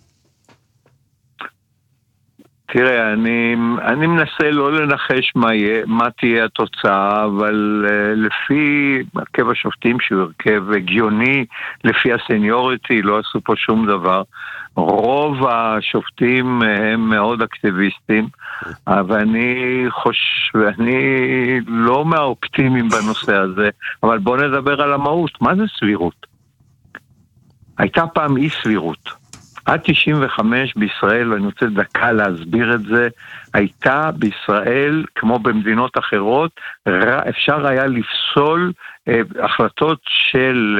S8: תראה, אני מנסה לא לנחש מה תהיה התוצאה, אבל לפי הרכב השופטים שהוא הרכב הגיוני, לפי הסניוריטי, לא עשו פה שום דבר. רוב השופטים הם מאוד אקטיביסטים, ואני לא מהאופטימיים בנושא הזה, אבל בוא נדבר על המהות. מה זה סבירות? הייתה פעם אי סבירות. עד 95 בישראל, ואני רוצה דקה להסביר את זה, הייתה בישראל, כמו במדינות אחרות, אפשר היה לפסול החלטות של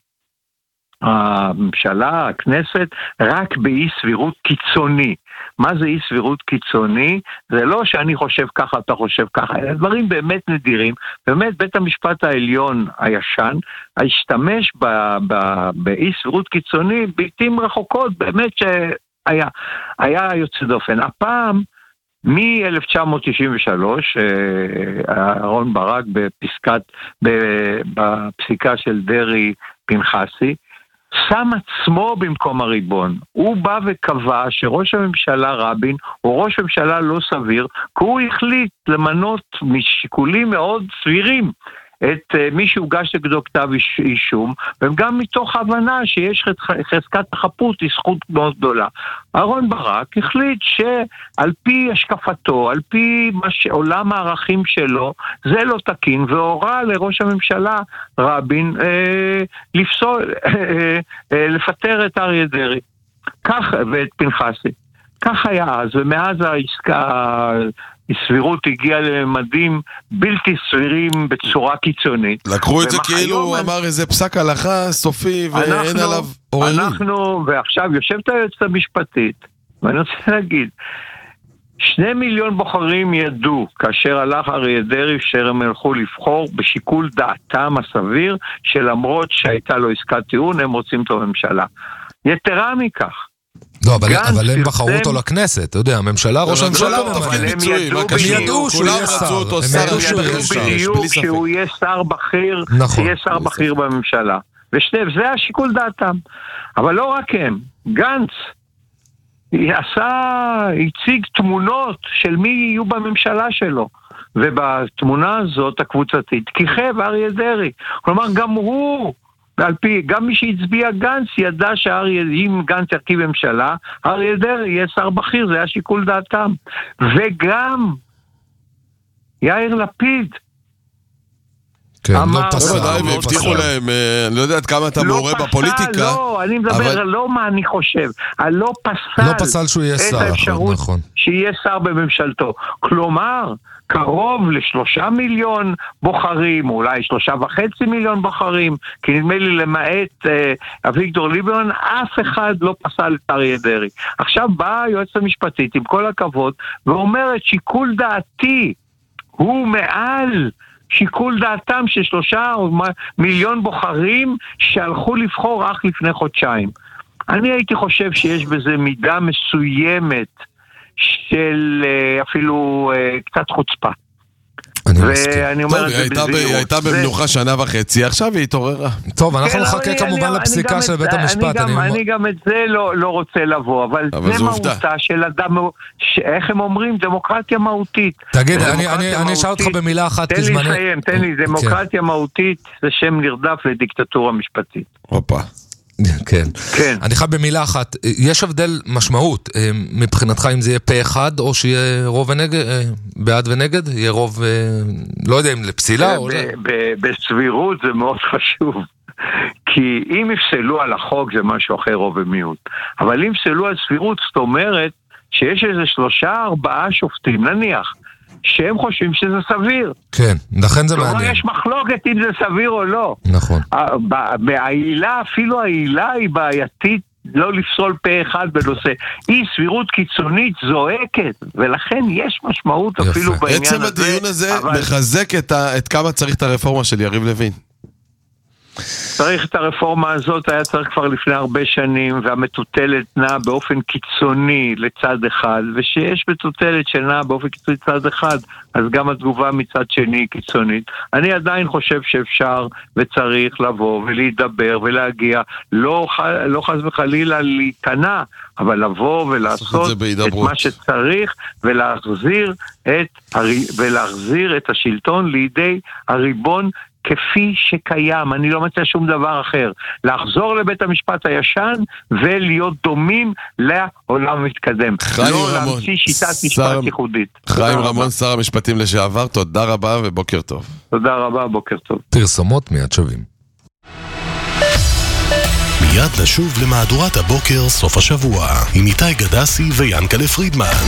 S8: הממשלה, הכנסת, רק באי סבירות קיצוני. מה זה אי סבירות קיצוני? זה לא שאני חושב ככה, אתה חושב ככה, אלה דברים באמת נדירים. באמת בית המשפט העליון הישן, השתמש באי סבירות קיצוני, בעתים רחוקות, באמת שהיה יוצא דופן. הפעם, מ-1993, אהרון ברק בפסיקה של דרי פנחסי, שם עצמו במקום הריבון. הוא בא וקבע שראש הממשלה רבין הוא ראש ממשלה לא סביר, כי הוא החליט למנות משיקולים מאוד סבירים את מי שהוגש נגדו כתב אישום, וגם מתוך הבנה שיש חזקת החפות היא זכות מאוד גדולה. אהרון ברק החליט שעל פי השקפתו, על פי עולם הערכים שלו, זה לא תקין, והורה לראש הממשלה רבין לפטר את אריה דרעי. כך, ואת פנחסי. כך היה אז, ומאז העסקה הסבירות הגיעה לממדים בלתי סבירים בצורה קיצונית.
S5: לקחו את זה כאילו הוא אמר איזה פסק הלכה סופי ואין עליו עוררים.
S8: ועכשיו יושבת היועצת המשפטית, ואני רוצה להגיד, 2 מיליון בוחרים ידעו כאשר הלך אריה דרעי שהם הלכו לבחור בשיקול דעתם הסביר, שלמרות שהייתה לו עסקת טיעון הם רוצים את הממשלה. יתרה מכך,
S4: לא, אבל הם בחרו אותו לכנסת, אתה יודע, הממשלה, ראש הממשלה,
S8: הם ידעו שהוא יהיה שר, שהוא יהיה שר בכיר, יהיה שר בכיר בממשלה. וזה השיקול דעתם. אבל לא רק הם, גנץ הציג תמונות של מי יהיו בממשלה שלו, ובתמונה הזאת הקבוצתית כיכב אריה דרעי. כלומר גם הוא, גם מי שהצביע גנץ ידע אם גנץ ירכיב ממשלה, אריה דרעי יהיה שר בכיר, זה היה שיקול דעתם. וגם יאיר לפיד
S5: לא פסל, והבטיחו להם, אני לא יודע עד כמה אתה מעורה בפוליטיקה.
S8: לא, אני מדבר לא מה אני חושב, לא פסל
S4: שהוא יהיה שר,
S8: את האפשרות שיהיה שר בממשלתו. כלומר, קרוב ל3 מיליון בוחרים, אולי 3.5 מיליון בוחרים, כי נדמה לי למעט אביגדור ליברמן, אף אחד לא פסל את אריה דרעי. עכשיו באה היועצת המשפטית, עם כל הכבוד, ואומרת שיקול דעתי הוא מעל שיקול דעתם של 3 מיליון בוחרים שהלכו לבחור רק לפני חודשיים. אני הייתי חושב שיש בזה מידה מסוימת של אפילו קצת חוצפה.
S5: ואני אומר, היא הייתה במנוחה 1.5 שנה, עכשיו היא התעוררה.
S4: טוב, אנחנו נחכה כמובן לפסיקה של בית המשפט.
S8: אני גם את זה לא רוצה לבוא, אבל זה מהותה של אדם, איך הם אומרים? דמוקרטיה מהותית.
S4: תגיד, אני אשאל אותך במילה אחת.
S8: תן לי, דמוקרטיה מהותית זה שם נרדף לדיקטטורה משפטית.
S5: הופה.
S4: כן. אני חייב במילה אחת, יש הבדל משמעות מבחינתך אם זה יהיה פה אחד או שיהיה רוב ונגד, בעד ונגד, יהיה רוב, לא יודע אם לפסילה או...
S8: בסבירות זה מאוד חשוב, כי אם יפסלו על החוק זה משהו אחר רוב ומיעוט, אבל אם יפסלו על סבירות זאת אומרת שיש איזה 3-4 שופטים נניח שהם חושבים שזה סביר.
S4: כן, לכן זה מעניין.
S8: כלומר, יש מחלוקת אם זה סביר או לא.
S4: נכון.
S8: בעילה, אפילו העילה היא בעייתית לא לפסול פה אחד בנושא. אי סבירות קיצונית זועקת, ולכן יש משמעות אפילו בעניין הזה.
S5: עצם הדיון הזה מחזק את כמה צריך את הרפורמה של יריב לוין.
S8: צריך את הרפורמה הזאת, היה צריך כבר לפני הרבה שנים, והמטוטלת נעה באופן קיצוני לצד אחד, ושיש מטוטלת שנעה באופן קיצוני לצד אחד, אז גם התגובה מצד שני קיצונית. אני עדיין חושב שאפשר וצריך לבוא ולהידבר ולהגיע, לא חס וחלילה להיכנע, אבל לבוא ולעשות את מה שצריך, ולהחזיר את השלטון לידי הריבון כפי שקיים, אני לא מצא שום דבר אחר. לחזור לבית המשפט הישן ולהיות דומים לעולם מתקדם. לא להמציא שיטת משפט ייחודית.
S5: חיים רמון, שר המשפטים לשעבר, תודה רבה ובוקר טוב.
S8: תודה רבה, בוקר טוב.
S4: פרסומות מיד שווים.
S3: מיד נשוב למהדורת הבוקר סוף השבוע, עם איתי גדסי ויאנקלה פרידמן.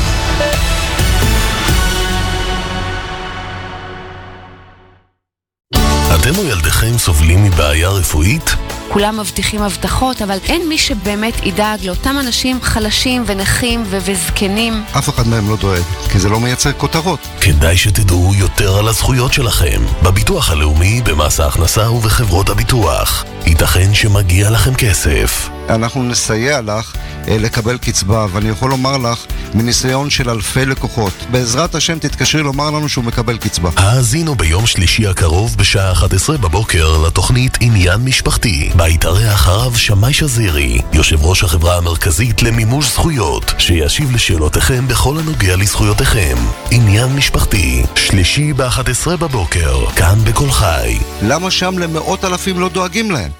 S3: אתם או ילדיכם סובלים מבעיה רפואית?
S9: כולם מבטיחים הבטחות, אבל אין מי שבאמת ידאג לאותם אנשים חלשים ונכים וזקנים.
S10: אף אחד מהם לא דואג, כי זה לא מייצר כותרות.
S3: כדאי שתדעו יותר על הזכויות שלכם, בביטוח הלאומי, במס ההכנסה ובחברות הביטוח. ייתכן שמגיע לכם כסף.
S10: אנחנו נסייע לך לקבל קצבה, ואני יכול לומר לך מניסיון של אלפי לקוחות. בעזרת השם תתקשרי לומר לנו שהוא מקבל קצבה.
S3: האזינו ביום שלישי הקרוב בשעה 11 בבוקר לתוכנית עניין משפחתי, בה יתארח הרב שמאי שזירי, יושב ראש החברה המרכזית למימוש זכויות, שישיב לשאלותיכם בכל הנוגע לזכויותיכם. עניין משפחתי, שלישי ב-11 בבוקר, כאן בכל חי.
S10: למה שם למאות אלפים לא דואגים להם?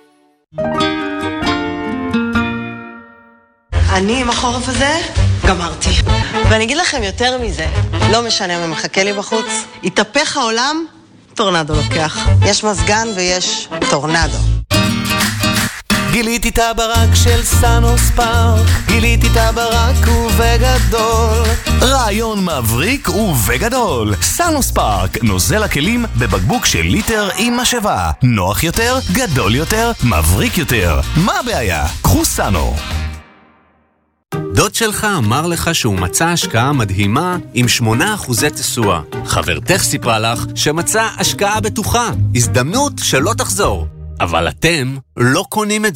S11: אני עם החורף הזה גמרתי. ואני אגיד לכם יותר מזה, לא משנה מה מחכה לי בחוץ, יתהפך העולם, טורנדו לוקח. יש מזגן ויש טורנדו.
S2: גיליתי את הברק של סנוספארק, גיליתי את הברק ובגדול.
S12: רעיון מבריק ובגדול. סנוספארק, נוזל הכלים בבקבוק של ליטר עם משאבה. נוח יותר, גדול יותר, מבריק יותר. מה הבעיה? קחו סנו.
S13: דוד שלך אמר לך שהוא מצא השקעה מדהימה עם 8% תשואה. חברתך סיפרה לך שמצא השקעה בטוחה, הזדמנות שלא תחזור. אבל אתם לא קונים את זה,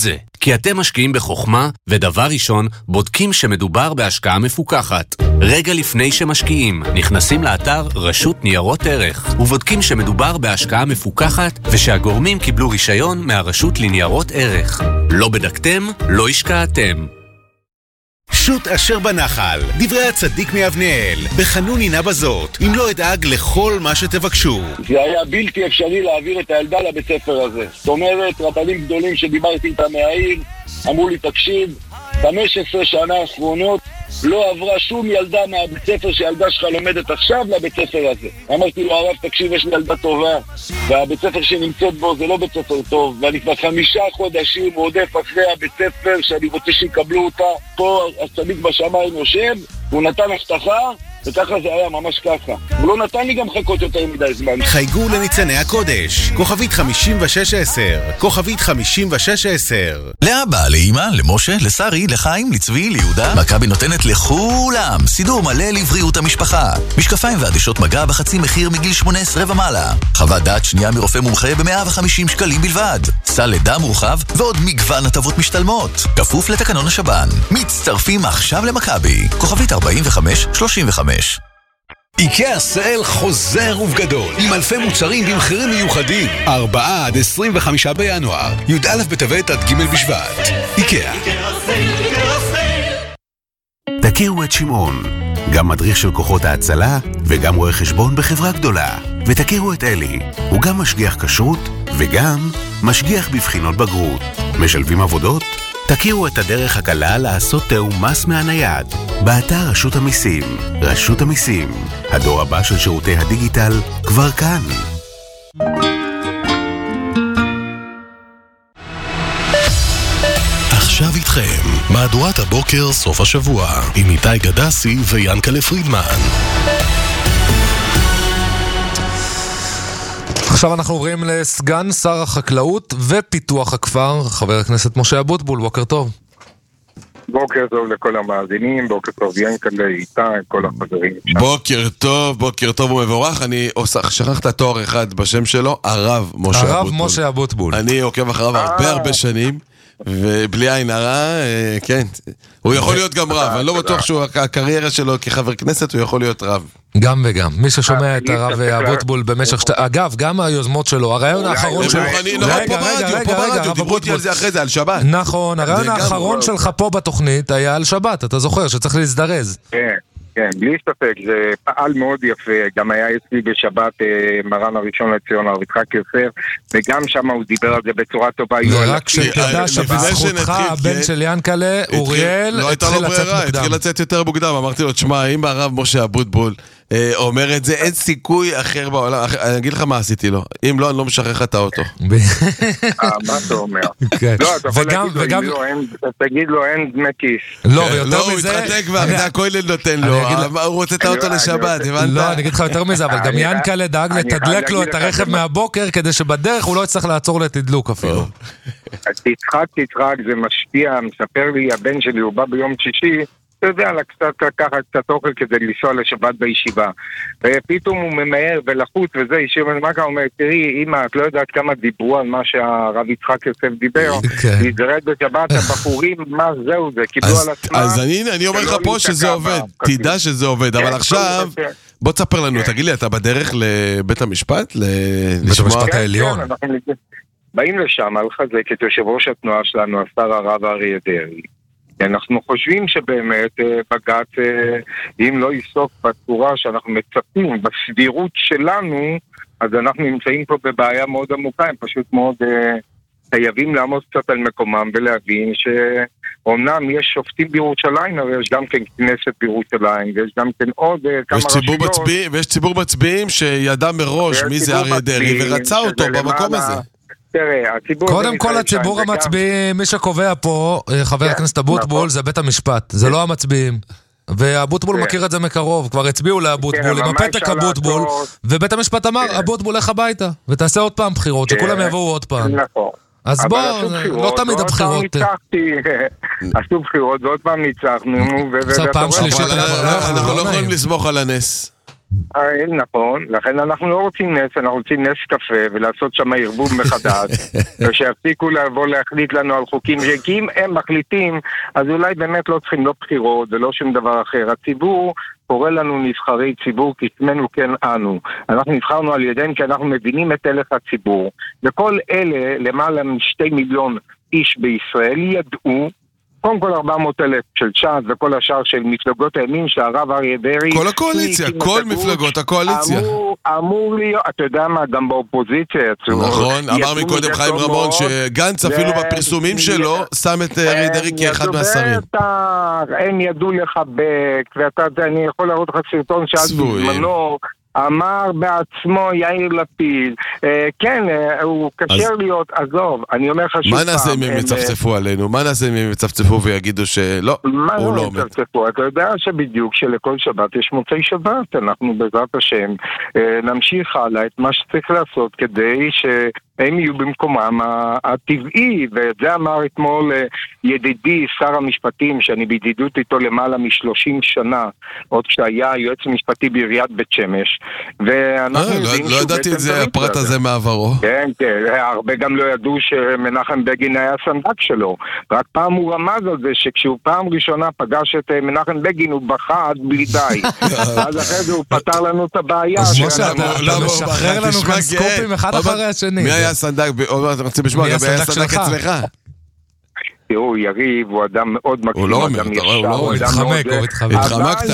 S13: כי אתם משקיעים בחוכמה, ודבר ראשון, בודקים שמדובר בהשקעה מפוקחת. רגע לפני שמשקיעים, נכנסים לאתר רשות ניירות ערך, ובודקים שמדובר בהשקעה מפוקחת, ושהגורמים קיבלו רישיון מהרשות לניירות ערך. לא בדקתם, לא השקעתם.
S12: שוט אשר בנחל, דברי הצדיק מאבניאל, בחנון עינה בזאת, אם לא אדאג לכל מה שתבקשו.
S14: זה היה בלתי אפשרי להעביר את הילדה לבית ספר הזה. זאת אומרת, רבנים גדולים שדיברתי איתם מהעיר, אמרו לי, תקשיב, 15 שנה האחרונות לא עברה שום ילדה מהבית ספר שהילדה שלך לומדת עכשיו לבית ספר הזה. אמרתי לו, הרב, תקשיב, יש לי ילדה טובה, והבית ספר שנמצאת בו זה לא בית ספר טוב, ואני כבר 5 חודשים רודף אחרי הבית ספר שאני רוצה שיקבלו אותה. פה הצדיק בשמיים יושב, הוא נתן הבטחה, וככה זה היה, ממש ככה. הוא לא נתן לי גם חכות יותר מדי זמן.
S12: חייגו לניצני הקודש, כוכבית 5610, כוכבית 5610.
S15: לאבא, לאמא, למשה, לשרי, לחיים, לצבי, ליהודה, מכבי נותנת לכולם סידור מלא לבריאות המשפחה. משקפיים ועדשות מגע בחצי מחיר מגיל 18 ומעלה. חוות דעת שנייה מרופא מומחה ב150 שקלים בלבד. סל לידה מורחב ועוד מגוון הטבות משתלמות. כפוף לתקנון השב"ן. מצטרפים עכשיו למכבי. כוכבית 4535.
S12: איקאה סייל חוזר ובגדול, עם אלפי מוצרים במחירים מיוחדים. 4 עד 25 בינואר, י"א בטבת עד ג' בשבט. איקאה. תכירו את שמעון, גם מדריך של כוחות ההצלה וגם רואה חשבון בחברה גדולה. ותכירו את אלי, הוא גם משגיח כשרות וגם משגיח בבחינות בגרות. משלבים עבודות? תכירו את הדרך הקלה לעשות תיאום מס מהנייד. באתר רשות המיסים. רשות המיסים, הדור הבא של שירותי הדיגיטל כבר כאן.
S3: עכשיו איתכם, מהדורת הבוקר סוף השבוע, עם איתי גדסי ויאנקלה פרידמן.
S4: עכשיו אנחנו עוברים לסגן שר החקלאות ופיתוח הכפר, חבר הכנסת משה אבוטבול, בוקר טוב.
S16: בוקר טוב לכל המאזינים, בוקר טוב ינקלה, איתה, כל החברים.
S5: בוקר טוב ומבורך. אני שכח את התואר אחד בשם שלו, הרב משה אבוטבול.
S4: הרב משה אבוטבול.
S5: אני עוקב אחריו הרבה שנים, ובלי עין הרע, כן, הוא יכול להיות גם רב. אני לא בטוח שהקריירה שלו כחבר כנסת הוא יכול להיות רב.
S4: גם וגם, מי ששומע את הרב אבוטבול במשך אגב, גם היוזמות שלו, הרעיון האחרון שלו,
S5: רגע, דיברו איתי על זה אחרי זה, על שבת.
S4: נכון, הרעיון האחרון שלך פה בתוכנית היה על שבת, אתה זוכר שצריך להזדרז.
S16: כן, בלי ספק, זה פעל מאוד יפה, גם היה אצלי בשבת מרן הראשון לציון הרב יצחק יוסף, וגם שם הוא דיבר על זה בצורה טובה.
S4: ורק שתדע שבזכותך הבן של ינקלה, אוריאל,
S5: התחיל לצאת יותר מוקדם, אמרתי לו, תשמע, אם הרב משה אבוטבול אומר את זה, אין סיכוי אחר בעולם. אני אגיד לך מה עשיתי לו, אם לא, אני לא משחרר לך את האוטו.
S16: מה אתה אומר? לא, אתה יכול להגיד לו, תגיד לו, אין דמי כיס.
S4: לא, ויותר
S5: הוא התחתק כבר, הכולל נותן לו, הוא רוצה את האוטו לשבת, הבנת?
S4: לא, אני אגיד לך יותר מזה, אבל גם ינקלה דאג לתדלק לו את הרכב מהבוקר, כדי שבדרך הוא לא יצטרך לעצור לתדלוק אפילו.
S16: תצחק, זה משפיע, מספר לי, הבן שלי, הוא בא ביום שישי, אתה יודע, לקחת קצת אוכל כדי לנסוע לשבת בישיבה. ופתאום הוא ממהר ולחוץ וזה, ישיר מנמקה אומר, תראי, אמא, את לא יודעת כמה דיברו על מה שהרב יצחק יוסף דיבר, להיזרד בשבת, הבחורים, מה זהו זה, קיבלו על עצמם.
S5: אז אני אומר לך פה שזה עובד, תדע שזה עובד, אבל עכשיו, בוא תספר לנו, תגיד לי, אתה בדרך לבית המשפט?
S4: בית המשפט העליון.
S16: באים לשם על חזק את יושב ראש התנועה שלנו, השר הרב אריה דרעי. אנחנו חושבים שבאמת בג"ץ, אם לא יסוף בצורה שאנחנו מצפים, בסבירות שלנו, אז אנחנו נמצאים פה בבעיה מאוד עמוקה, הם פשוט מאוד חייבים לעמוד קצת על מקומם ולהבין שאומנם יש שופטים בירושלים, אבל יש גם כן כנסת בירושלים, ויש גם כן עוד כמה רשויות.
S5: ויש ציבור מצביעים שידע מראש מי זה אריה דרעי ורצה אותו במקום הזה.
S4: קודם כל הציבור המצביעים, מי שקובע פה, חבר הכנסת אבוטבול, זה בית המשפט, זה לא המצביעים. ואבוטבול מכיר את זה מקרוב, כבר הצביעו לאבוטבול עם הפתק אבוטבול, ובית המשפט אמר, אבוטבול לך הביתה, ותעשה עוד פעם בחירות, שכולם יבואו עוד פעם. אז בוא, לא תמיד הבחירות.
S16: עשו בחירות, ועוד פעם ניצחנו,
S5: אנחנו לא יכולים לסמוך על הנס.
S16: נכון, לכן אנחנו לא רוצים נס, אנחנו רוצים נס קפה ולעשות שם ערבוב מחדש ושיפסיקו לבוא להחליט לנו על חוקים כי אם הם מחליטים אז אולי באמת לא צריכים לא בחירות ולא שום דבר אחר. הציבור קורא לנו נבחרי ציבור כי עצמנו כן אנו, אנחנו נבחרנו על ידיהם כי אנחנו מבינים את הלך הציבור וכל אלה למעלה מ2 מיליון איש בישראל ידעו קודם כל 400,000 של ש"ס וכל השאר של מפלגות הימין שהרב אריה דרעי
S5: כל הקואליציה, כל מפלגות הקואליציה
S16: אמור להיות, אתה יודע מה, גם באופוזיציה
S5: נכון, אמר מקודם חיים רמון שגנץ אפילו בפרסומים שלו שם את אריה דרעי כאחד מהשרים
S16: הם ידעו לחבק ואני יכול להראות לך סרטון שעד בזמנו אמר בעצמו יאיר לפיד, כן, הוא קשר להיות, עזוב, אני אומר לך שוב פעם.
S5: מה נעשה אם הם יצפצפו עלינו? מה נעשה אם הם יצפצפו ויגידו שלא, הוא לא עומד?
S16: אתה יודע שבדיוק שלכל שבת יש מוצאי שבת, אנחנו בעזרת השם נמשיך הלאה את מה שצריך לעשות כדי שהם יהיו במקומם הטבעי, ואת זה אמר אתמול ידידי שר המשפטים, שאני בידידות איתו למעלה מ30 שנה, עוד כשהיה יועץ משפטי בעיריית בית שמש,
S5: לא ידעתי את זה, הפרט הזה מעברו.
S16: כן, הרבה גם לא ידעו שמנחם בגין היה סנדק שלו. רק פעם הוא רמז על זה שכשהוא פעם ראשונה פגש את מנחם בגין הוא בחה עד בלי די. אז אחרי זה הוא פתר לנו את הבעיה.
S17: אז משה, אתה משחרר לנו כאן סקופים אחד אחרי השני.
S5: מי היה סנדק? אתה רוצה לשמוע, גם היה סנדק אצלך?
S16: תראו, יריב הוא אדם מאוד מקסים,
S5: הוא לא אומר, הוא התחמק,
S16: אבל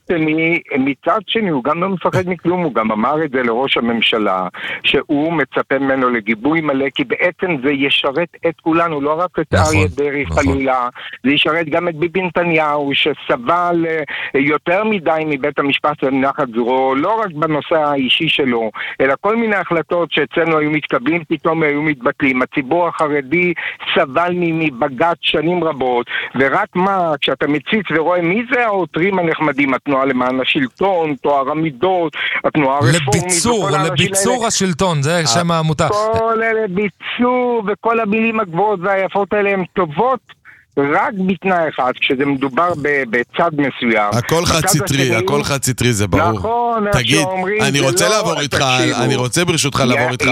S16: מצד שני הוא גם לא מפחד מכלום, הוא גם אמר את זה לראש הממשלה, שהוא מצפה ממנו לגיבוי מלא, כי בעצם זה ישרת את כולנו, לא רק את אריה דרעי חלילה, זה ישרת גם את ביבי נתניהו, שסבל יותר מדי מבית המשפט ומנחת זרועו, לא רק בנושא האישי שלו, אלא כל מיני החלטות שאצלנו היו מתקבלים, פתאום היו מתבטלים. הציבור החרדי סבל מבג"ץ שנים רבות, ורק מה, כשאתה מציץ ורואה מי זה העותרים הנחמדים, התנועה למען השלטון, תואר המידות, התנועה הרפורמית,
S17: לביצור השלטון, זה שם העמותה.
S16: כל אלה ביצור, וכל המילים הגבוהות והיפות האלה הן טובות, רק בתנאי אחד, כשזה מדובר בצד מסוים.
S5: הכל חד סטרי, הכל חד סטרי, זה ברור.
S16: נכון,
S5: תגיד, אני רוצה לעבור איתך, אני רוצה ברשותך לעבור איתך.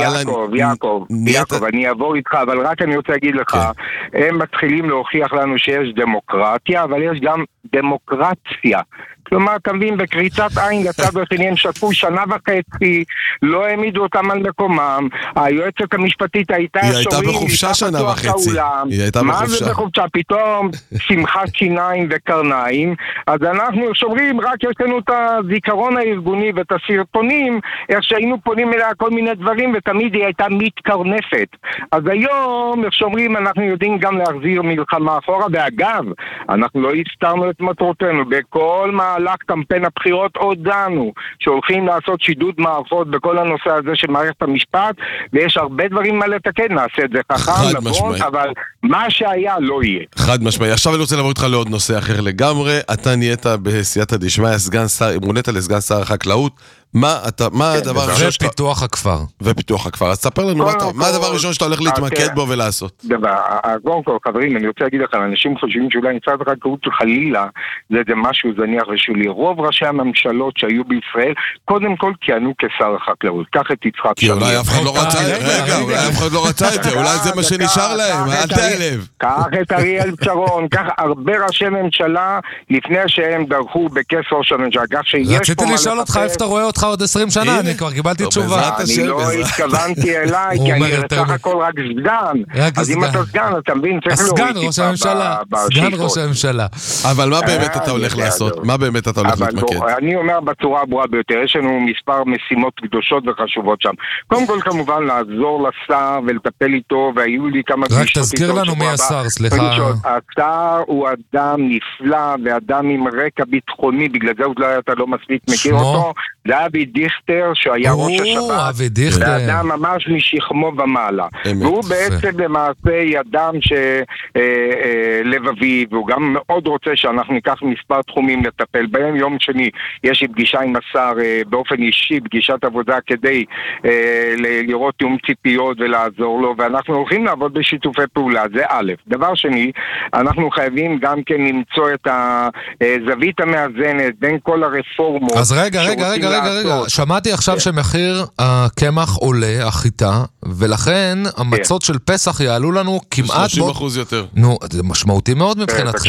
S16: יעקב, אני אעבור איתך, אבל רק אני רוצה להגיד לך, הם מתחילים להוכיח לנו שיש דמוקרטיה, אבל יש גם דמוקרציה. כלומר, אתה מבין, בקריצת עין לצד השני הם שתפו שנה וחצי, לא העמידו אותם על מקומם, היועצת המשפטית הייתה
S5: היא הייתה בחופשה שנה וחצי. היא הייתה בחופשה.
S16: מה זה בחופשה? פתאום שמחת שיניים וקרניים, אז אנחנו שומרים, רק יש לנו את הזיכרון הארגוני ואת הסרטונים, איך שהיינו פונים אליה כל מיני דברים, ותמיד היא הייתה מתקרנפת. אז היום, איך שאומרים, אנחנו יודעים גם להחזיר מלחמה אחורה, ואגב, אנחנו לא הסתרנו את מטרותינו, בכל מהלך קמפיין הבחירות הודענו שהולכים לעשות שידוד מערכות בכל הנושא הזה של מערכת המשפט, ויש הרבה דברים מה לתקן, נעשה את זה חכם, נכון, אבל מה שהיה לא יהיה.
S5: חד משמעי. עכשיו אני רוצה לעבור איתך לעוד נושא אחר לגמרי. אתה נהיית בסייעתא דשמיא סגן שר, מונית לסגן שר החקלאות. מה הדבר הראשון שאתה...
S17: ופיתוח הכפר.
S5: ופיתוח הכפר. אז תספר לנו מה הדבר הראשון שאתה הולך להתמקד בו ולעשות.
S16: קודם כל, חברים, אני רוצה להגיד לכם, אנשים חושבים שאולי משרד החקלאות חלילה זה משהו זניח ושולי. רוב ראשי הממשלות שהיו בישראל, קודם כל כיהנו כשר החקלאות. קח את יצחק
S5: כי אולי אף אחד לא רצה, רגע, אולי אף אחד לא רצה את זה, אולי זה מה שנשאר להם, אל תעלב.
S16: קח את אריאל שרון, קח הרבה ראשי ממשלה לפני שהם דרכו בכס ראש הממשלה.
S17: רציתי לשאול אותך איפה אתה רואה אותך עוד 20 שנה, אני כבר קיבלתי תשובה.
S16: אני לא התכוונתי אליי, כי אני בסך הכל רק סגן. אז אם אתה סגן, אתה מבין, צריך להוריד
S17: סגן ראש הממשלה, סגן ראש הממשלה.
S5: אבל מה באמת אתה הולך לעשות? מה באמת אתה הולך להתמקד?
S16: אני אומר בצורה הברורה ביותר, יש לנו מספר משימות קדושות וחשובות שם. קודם כל כמובן לעזור לשר ולטפל איתו, והיו לי כמה
S17: רק תזכיר לנו מי השר, סליחה.
S16: השר הוא אדם נפלא ואדם עם רקע ביטחוני, בגלל זה אולי אתה לא מספיק מכיר אותו. זה אבי דיכטר, שהיה ראש השב"כ, זה אדם ממש משכמו ומעלה. והוא בעצם למעשה אדם לבבי, והוא גם מאוד רוצה שאנחנו ניקח מספר תחומים לטפל בהם. יום שני יש לי פגישה עם השר באופן אישי, פגישת עבודה כדי לראות תיאום ציפיות ולעזור לו, ואנחנו הולכים לעבוד בשיתופי פעולה, זה א'. דבר שני, אנחנו חייבים גם כן למצוא את הזווית המאזנת בין כל הרפורמות.
S17: אז רגע,
S4: רגע, שמעתי עכשיו שמחיר הקמח עולה, החיטה, ולכן המצות של פסח יעלו לנו כמעט
S5: 30% יותר.
S4: נו, זה משמעותי מאוד מבחינתכם.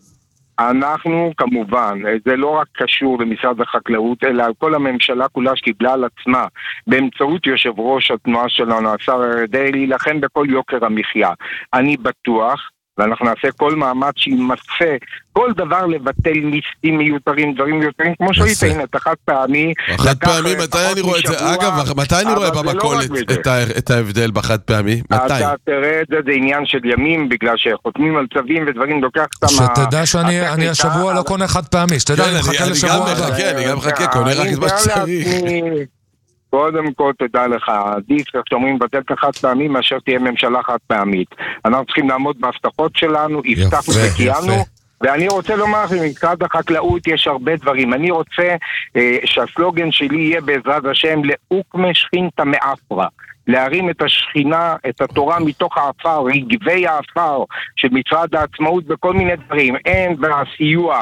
S16: אנחנו כמובן, זה לא רק קשור למשרד החקלאות, אלא כל הממשלה כולה שקיבלה על עצמה, באמצעות יושב ראש התנועה שלנו, השר דרעי, להילחם בכל יוקר המחיה. אני בטוח, ואנחנו נעשה כל מאמץ שימצא כל דבר לבטל מיסים מיותרים, דברים מיותרים, כמו שהיית, הנה, אתה חד פעמי.
S5: חד פעמי, מתי אני רואה את זה? אגב, מתי אני רואה במכולת את ההבדל בחד פעמי? מתי?
S16: אתה תראה את זה, זה עניין של ימים, בגלל שחותמים על צווים ודברים, לוקח כמה...
S4: שתדע שאני השבוע לא קונה חד פעמי, שתדע, אני מחכה לשבוע הבא.
S5: אני גם מחכה, קונה רק את מה שצריך.
S16: קודם כל תדע לך, עדיף שאומרים בטל כחד פעמי מאשר תהיה ממשלה חד פעמית. אנחנו צריכים לעמוד בהבטחות שלנו, הבטחנו וקיימנו, ואני רוצה לומר שבמשרד החקלאות יש הרבה דברים. אני רוצה שהסלוגן שלי יהיה בעזרת השם לעוקמה שכינתא מאפרא, להרים את השכינה, את התורה מתוך האפר, רגבי האפר של מצעד העצמאות בכל מיני דברים. אין בסיוע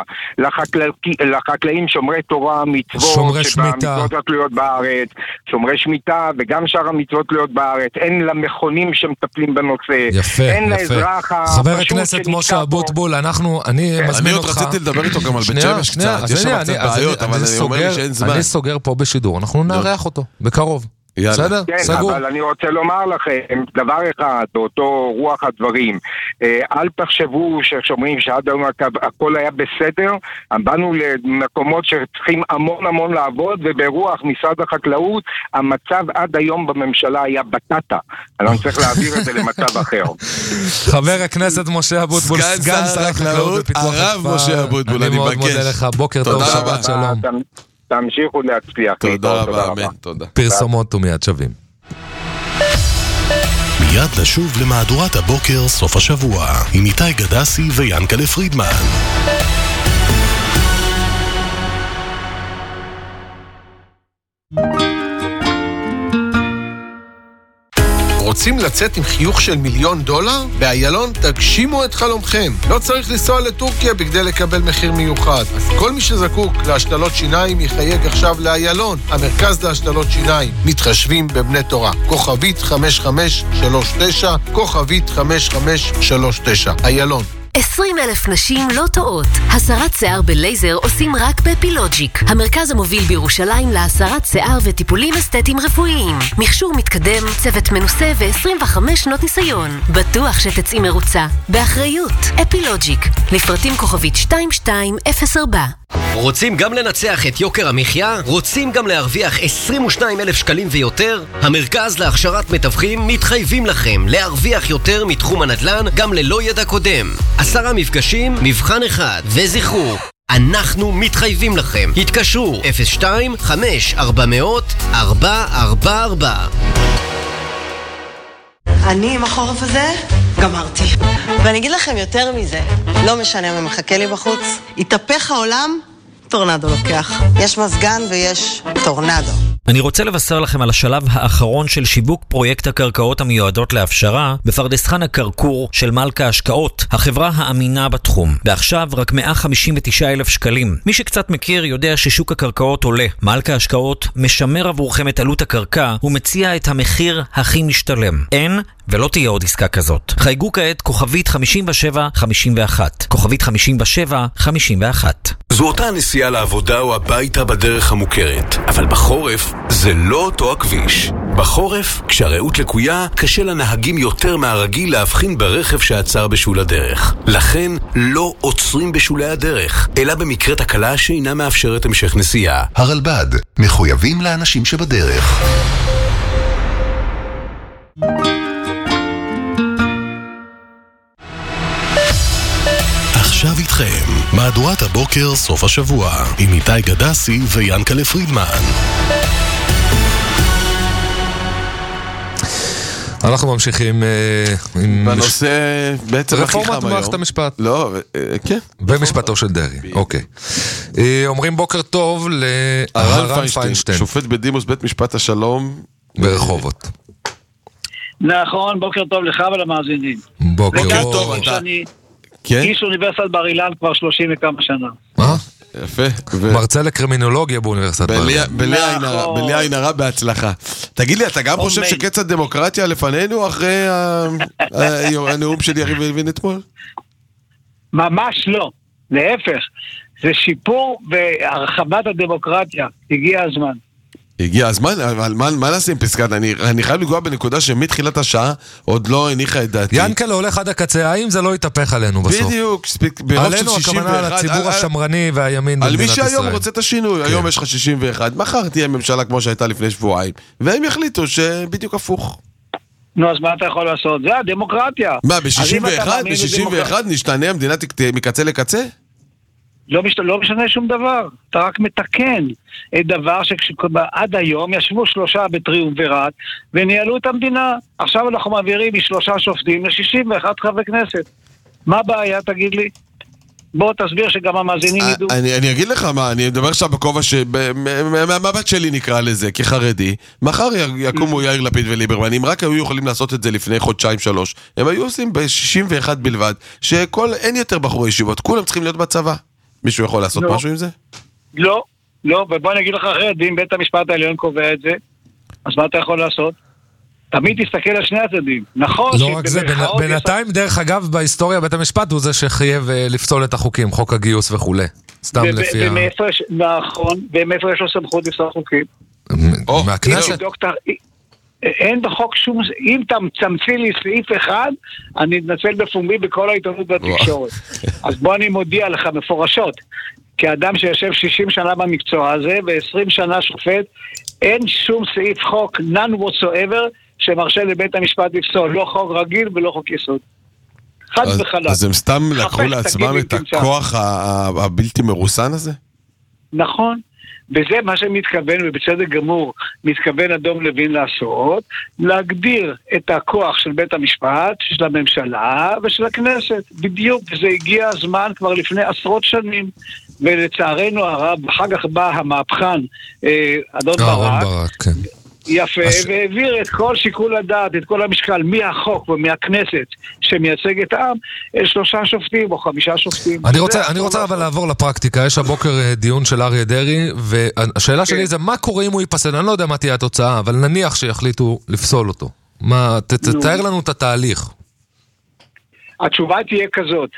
S16: לחקלאים שומרי תורה, מצוות,
S4: שומרי שמיטה,
S16: מצוות התלויות בארץ, שומרי שמיטה וגם שאר המצוות תלויות בארץ. אין למכונים שמטפלים בנושא.
S4: יפה,
S16: אין
S4: יפה.
S16: לאזרח
S4: חבר הכנסת משה אבוטבול, אני מזמין אותך.
S5: אני עוד רציתי לדבר איתו גם על בית שמש קצת. יש שם קצת בעיות, אבל אני אומר לי שאין זמן.
S4: אני סוגר פה בשידור, אנחנו נארח אותו בקרוב. בסדר?
S16: כן,
S4: סגור.
S16: אבל אני רוצה לומר לכם דבר אחד, באותו רוח הדברים, אל תחשבו שאומרים שעד היום הכל היה בסדר, באנו למקומות שצריכים המון לעבוד, וברוח משרד החקלאות, המצב עד היום בממשלה היה בטטה. אני צריך להעביר את זה למצב אחר.
S4: חבר הכנסת משה אבוטבול, סגן שר החקלאות ופיתוח
S5: הרב משה אבוטבול,
S4: אני מאוד מודה לך, בוקר טוב, שבת שלום.
S16: תמשיכו להצליח.
S5: תודה רבה, אמן, תודה.
S4: פרסומות ומיד שווים.
S3: מיד נשוב למהדורת הבוקר סוף השבוע, עם איתי גדסי ויאנקלה פרידמן.
S18: רוצים לצאת עם חיוך של $1,000,000? באיילון תגשימו את חלומכם. לא צריך לנסוע לטורקיה בכדי לקבל מחיר מיוחד. אז כל מי שזקוק להשתלות שיניים יחייג עכשיו לאיילון, המרכז להשתלות שיניים. מתחשבים בבני תורה. כוכבית 5539, כוכבית 5539. איילון.
S19: 20,000 נשים לא טועות. הסרת שיער בלייזר עושים רק בפילוג'יק, המרכז המוביל בירושלים להסרת שיער וטיפולים אסתטיים רפואיים. מכשור מתקדם, צוות מנוסה ו25 שנות ניסיון. בטוח שתצאי מרוצה. באחריות. אפילוג'יק. לפרטים כוכבית 2204.
S20: רוצים גם לנצח את יוקר המחיה? רוצים גם להרוויח 22,000 שקלים ויותר? המרכז להכשרת מתווכים מתחייבים לכם להרוויח יותר מתחום הנדל"ן גם ללא ידע קודם. 10 מפגשים, מבחן אחד, וזכרו, אנחנו מתחייבים לכם. התקשרו 02-5400-444.
S11: אני עם החורף הזה גמרתי. ואני אגיד לכם יותר מזה, לא משנה מה מחכה לי בחוץ, יתהפך העולם, טורנדו לוקח. יש מזגן ויש טורנדו.
S21: אני רוצה לבשר לכם על השלב האחרון של שיווק פרויקט הקרקעות המיועדות להפשרה בפרדס חנה כרכור של מלכה השקעות, החברה האמינה בתחום. ועכשיו רק 159,000 שקלים. מי שקצת מכיר יודע ששוק הקרקעות עולה. מלכה השקעות משמר עבורכם את עלות הקרקע ומציע את המחיר הכי משתלם. אין ולא תהיה עוד עסקה כזאת. חייגו כעת כוכבית 5751. כוכבית 5751.
S3: זו אותה נסיעה לעבודה או הביתה בדרך המוכרת, אבל בחורף זה לא אותו הכביש. בחורף, כשהראות לקויה, קשה לנהגים יותר מהרגיל להבחין ברכב שעצר בשול הדרך. לכן לא עוצרים בשולי הדרך, אלא במקרה תקלה שאינה מאפשרת המשך נסיעה. הרלב"ד, מחויבים לאנשים שבדרך. עכשיו איתכם, מהדורת הבוקר סוף השבוע, עם איתי גדסי ויאנקלה פרידמן.
S4: אנחנו ממשיכים עם
S5: בנושא בעצם
S4: רפורמת מערכת המשפט.
S5: לא, כן.
S4: במשפטו של דרעי, אוקיי. אומרים בוקר טוב להרן פיינשטיין,
S5: שופט בדימוס בית משפט השלום
S4: ברחובות.
S7: נכון, בוקר טוב לך ולמאזינים.
S4: בוקר טוב.
S7: איש אוניברסיטת בר אילן כבר 30 וכמה שנה.
S4: מה?
S5: יפה.
S4: מרצה לקרימינולוגיה באוניברסיטת בר-אילן.
S5: בלי עין הרע בהצלחה. תגיד לי, אתה גם חושב שקץ הדמוקרטיה לפנינו אחרי הנאום של יריב לוין אתמול?
S1: ממש לא, להפך. זה שיפור והרחבת הדמוקרטיה. הגיע הזמן.
S5: הגיע הזמן, אבל מה נעשה עם פסקת? אני חייב לגוע בנקודה שמתחילת השעה עוד לא הניחה את דעתי.
S4: ינקלה הולך עד הקצה, האם זה לא יתהפך עלינו בסוף?
S5: בדיוק, ברוב של 61.
S4: עלינו הכוונה על הציבור השמרני והימין במדינת ישראל.
S5: על מי שהיום רוצה את השינוי, היום יש לך 61, מחר תהיה ממשלה כמו שהייתה לפני שבועיים, והם יחליטו שבדיוק הפוך.
S1: נו, אז מה אתה יכול לעשות? זה הדמוקרטיה.
S5: מה, ב-61 נשתנה המדינה מקצה לקצה?
S1: לא משנה שום דבר, אתה רק מתקן את דבר שעד היום ישבו 3 בטריומווירט וניהלו את המדינה. עכשיו אנחנו מעבירים מ3 שופטים ל61 חברי כנסת. מה הבעיה, תגיד לי? בוא תסביר שגם המאזינים ידעו.
S5: אני אגיד לך מה, אני מדבר עכשיו בכובע מהמבט שלי נקרא לזה, כחרדי. מחר יקומו יאיר לפיד וליברמן, אם רק היו יכולים לעשות את זה לפני חודשיים-3, הם היו עושים ב-61 בלבד, אין יותר בחורי ישיבות, כולם צריכים להיות בצבא. מישהו יכול לעשות משהו עם זה?
S1: לא, ובוא אני אגיד לך אחרת, אם בית המשפט העליון קובע את זה, אז מה אתה יכול לעשות? תמיד תסתכל על שני הצדדים. נכון.
S4: לא רק זה, בינתיים דרך אגב בהיסטוריה בית המשפט הוא זה שחייב לפסול את החוקים, חוק הגיוס וכו'. סתם לפי
S1: נכון, ומאיפה יש לו סמכות לפסול חוקים?
S4: מהכנסת?
S1: אין בחוק שום, אם תמציא לי סעיף אחד, אני אתנצל בפומבי בכל העיתונות והתקשורת. אז בוא אני מודיע לך מפורשות, כאדם שיושב 60 שנה במקצוע הזה, ו20 שנה שופט, אין שום סעיף חוק, none whatsoever, שמרשה לבית המשפט לפסול, לא חוק רגיל ולא חוק יסוד. חד וחלק.
S5: אז הם סתם לקחו לעצמם את הכוח הבלתי מרוסן הזה?
S1: נכון. וזה מה שמתכוון, ובצדק גמור, מתכוון אדום לוין לעשות, להגדיר את הכוח של בית המשפט, של הממשלה ושל הכנסת. בדיוק, וזה הגיע הזמן כבר לפני עשרות שנים, ולצערנו הרב, אחר כך בא המהפכן, אדון ברק,
S4: כן.
S1: יפה, והעביר את כל שיקול הדעת, את כל המשקל, מהחוק ומהכנסת שמייצג את העם, 3 שופטים או 5 שופטים.
S4: אני רוצה אבל לעבור לפרקטיקה. יש הבוקר דיון של אריה דרעי, והשאלה שלי זה מה קורה אם הוא ייפסל? אני לא יודע מה תהיה התוצאה, אבל נניח שיחליטו לפסול אותו. תתאר לנו את התהליך.
S1: התשובה תהיה כזאת.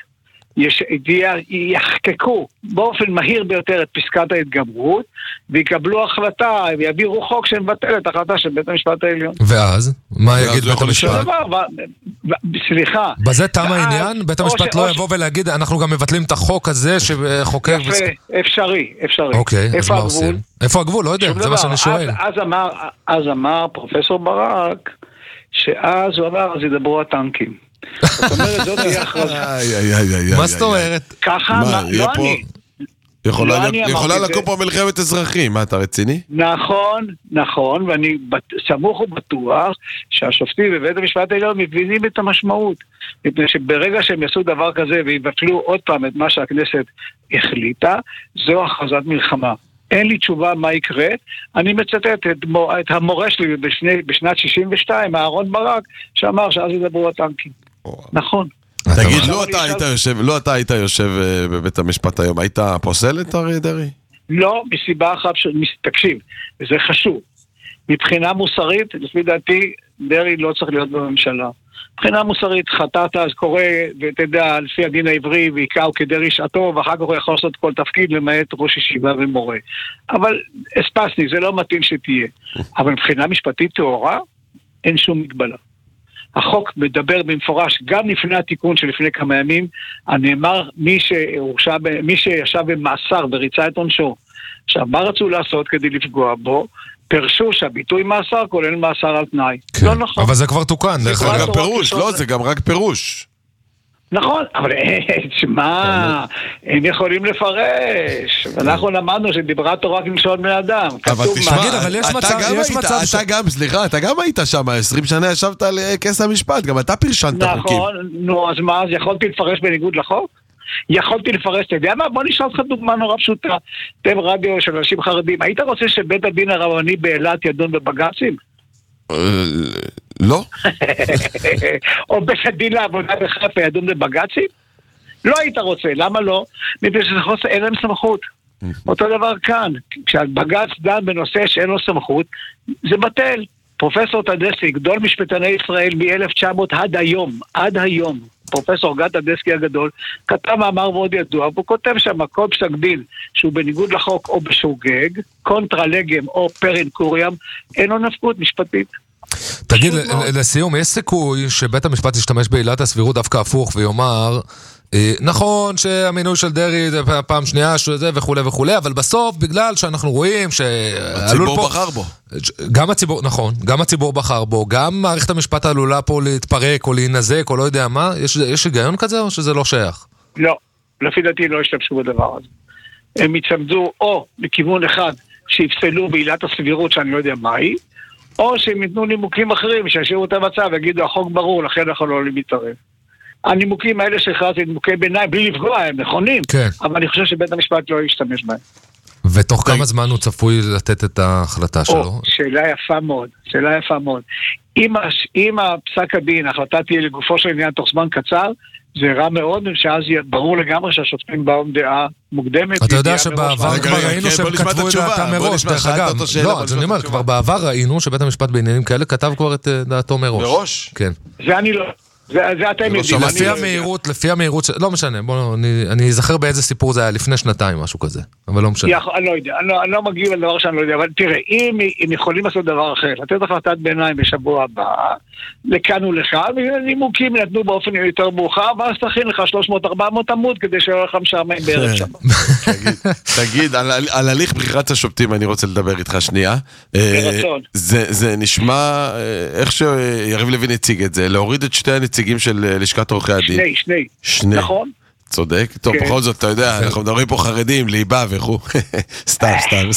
S1: יחקקו באופן מהיר ביותר את פסקת ההתגברות ויקבלו החלטה ויעבירו חוק שמבטל את ההחלטה של בית המשפט העליון.
S4: ואז? מה יגיד בית המשפט?
S1: סליחה.
S4: בזה תם העניין? בית המשפט לא יבוא ולהגיד אנחנו גם מבטלים את החוק הזה שחוקר...
S1: אפשרי.
S4: אוקיי, אז מה עושים? איפה הגבול? לא יודע, זה מה שאני שואל.
S1: אז אמר פרופסור ברק שאז הוא אמר אז ידברו הטנקים. זאת אומרת, זאת תהיה הכרזה.
S4: מה זאת אומרת?
S1: ככה, לא אני.
S5: יכולה לקום פה מלחמת אזרחים, מה אתה רציני?
S1: נכון, ואני סמוך ובטוח שהשופטים בבית המשפט העליון מבינים את המשמעות. מפני שברגע שהם יעשו דבר כזה ויבטלו עוד פעם את מה שהכנסת החליטה, זו הכרזת מלחמה. אין לי תשובה מה יקרה. אני מצטט את המורה שלי בשנת 62, אהרון ברק, שאמר שאז ידברו הטנקים. נכון.
S5: תגיד, לא אתה היית יושב בבית המשפט היום, היית פוסל את אריה דרעי?
S1: לא, מסיבה אחת, תקשיב, וזה חשוב. מבחינה מוסרית, לפי דעתי, דרעי לא צריך להיות בממשלה. מבחינה מוסרית, חטאת, אז קורה, ותדע, לפי הדין העברי, ויקעו כדרעי שעתו, ואחר כך הוא יכול לעשות כל תפקיד, למעט ראש ישיבה ומורה. אבל אספסני, זה לא מתאים שתהיה. אבל מבחינה משפטית טהורה, אין שום מגבלה. החוק מדבר במפורש, גם לפני התיקון שלפני כמה ימים, הנאמר מי שישב במאסר וריצה את עונשו. עכשיו, מה רצו לעשות כדי לפגוע בו? פרשו שהביטוי מאסר כולל מאסר על תנאי.
S4: כן.
S1: לא נכון.
S4: אבל זה כבר תוקן.
S5: זה כבר גם פירוש, לא, זה גם רק פירוש.
S1: נכון, אבל מה, הם יכולים לפרש. אנחנו למדנו שדיברה תורה כלשון בני אדם.
S5: אבל תשמע, אתה גם היית שם, 20 שנה ישבת על כס המשפט, גם אתה פרשנת חוקים.
S1: נכון, נו, אז מה, אז יכולתי לפרש בניגוד לחוק? יכולתי לפרש, אתה יודע מה? בוא נשאל אותך דוגמה נורא פשוטה. אתם רדיו של אנשים חרדים, היית רוצה שבית הדין הרבני באילת ידון בבג"צים?
S5: לא.
S1: או בית הדין לעבודה בחיפה ידון בבג"צים? לא היית רוצה, למה לא? מפני שזה חוסר, אין להם סמכות. אותו דבר כאן, כשהבג"ץ דן בנושא שאין לו סמכות, זה בטל. פרופסור טדסקי, גדול משפטני ישראל מ-1900 עד היום, פרופסור גד טדסקי הגדול, כתב מאמר מאוד ידוע, והוא כותב שם כל פסק דין שהוא בניגוד לחוק או בשוגג, קונטרה לגם או פרן קוריאם, אין לו נפקות משפטית.
S4: תגיד, לסיום, יש סיכוי שבית המשפט ישתמש בעילת הסבירות דווקא הפוך ויאמר, נכון שהמינוי של דרי זה פעם שנייה שזה וכו' וכו', אבל בסוף בגלל שאנחנו רואים
S5: הציבור בחר בו.
S4: גם הציבור, נכון, גם הציבור בחר בו, גם מערכת המשפט עלולה פה להתפרק או להינזק או לא יודע מה, יש היגיון כזה או שזה לא שייך?
S1: לא, לפי דעתי לא ישתמשו בדבר הזה. הם יצמדו או לכיוון אחד שיפסלו בעילת הסבירות שאני לא יודע מה היא, או שהם ייתנו נימוקים אחרים שישאירו את המצב ויגידו החוק ברור, לכן אנחנו לא יכולים להתערב. הנימוקים האלה שהכרזתי נימוקי ביניים בלי לפגוע, הם נכונים, כן. אבל אני חושב שבית המשפט לא ישתמש בהם.
S4: ותוך כמה זמן הוא צפוי לתת את ההחלטה שלו?
S1: שאלה יפה מאוד. אם הפסק הדין, ההחלטה תהיה לגופו של עניין תוך זמן קצר, זה רע מאוד, שאז יהיה ברור לגמרי שהשופטים באו עם דעה מוקדמת.
S4: אתה יודע שבעבר כבר ראינו שהם כתבו את דעתם מראש, דרך אגב. לא, אז אני אומר, כבר בעבר ראינו שבית המשפט בעניינים כאלה כתב כבר את דעתו מראש.
S5: מראש?
S4: כן.
S1: זה אני לא... זה אתם יודעים.
S4: לפי המהירות, לא משנה, אני אזכר באיזה סיפור זה היה לפני שנתיים, משהו כזה, אבל לא משנה.
S1: אני לא יודע, אני לא מגיב על דבר שאני לא יודע, אבל תראה, אם הם יכולים לעשות דבר אחר, לתת החלטת ביניים בשבוע הבא, לכאן ולכאן, ונימוקים נתנו באופן יותר מאוחר, ואז תכין לך 300-400 עמוד, כדי שלא לך משעמם בערב שם.
S5: תגיד, על הליך בחירת השופטים אני רוצה לדבר איתך שנייה.
S1: ברצון.
S5: זה נשמע, איך שיריב לוין הציג את זה, להוריד את שתי הנציגים של לשכת עורכי הדין.
S1: שני. נכון.
S5: צודק. טוב, בכל זאת, אתה יודע, אנחנו מדברים פה חרדים, ליבה וכו'. סתם.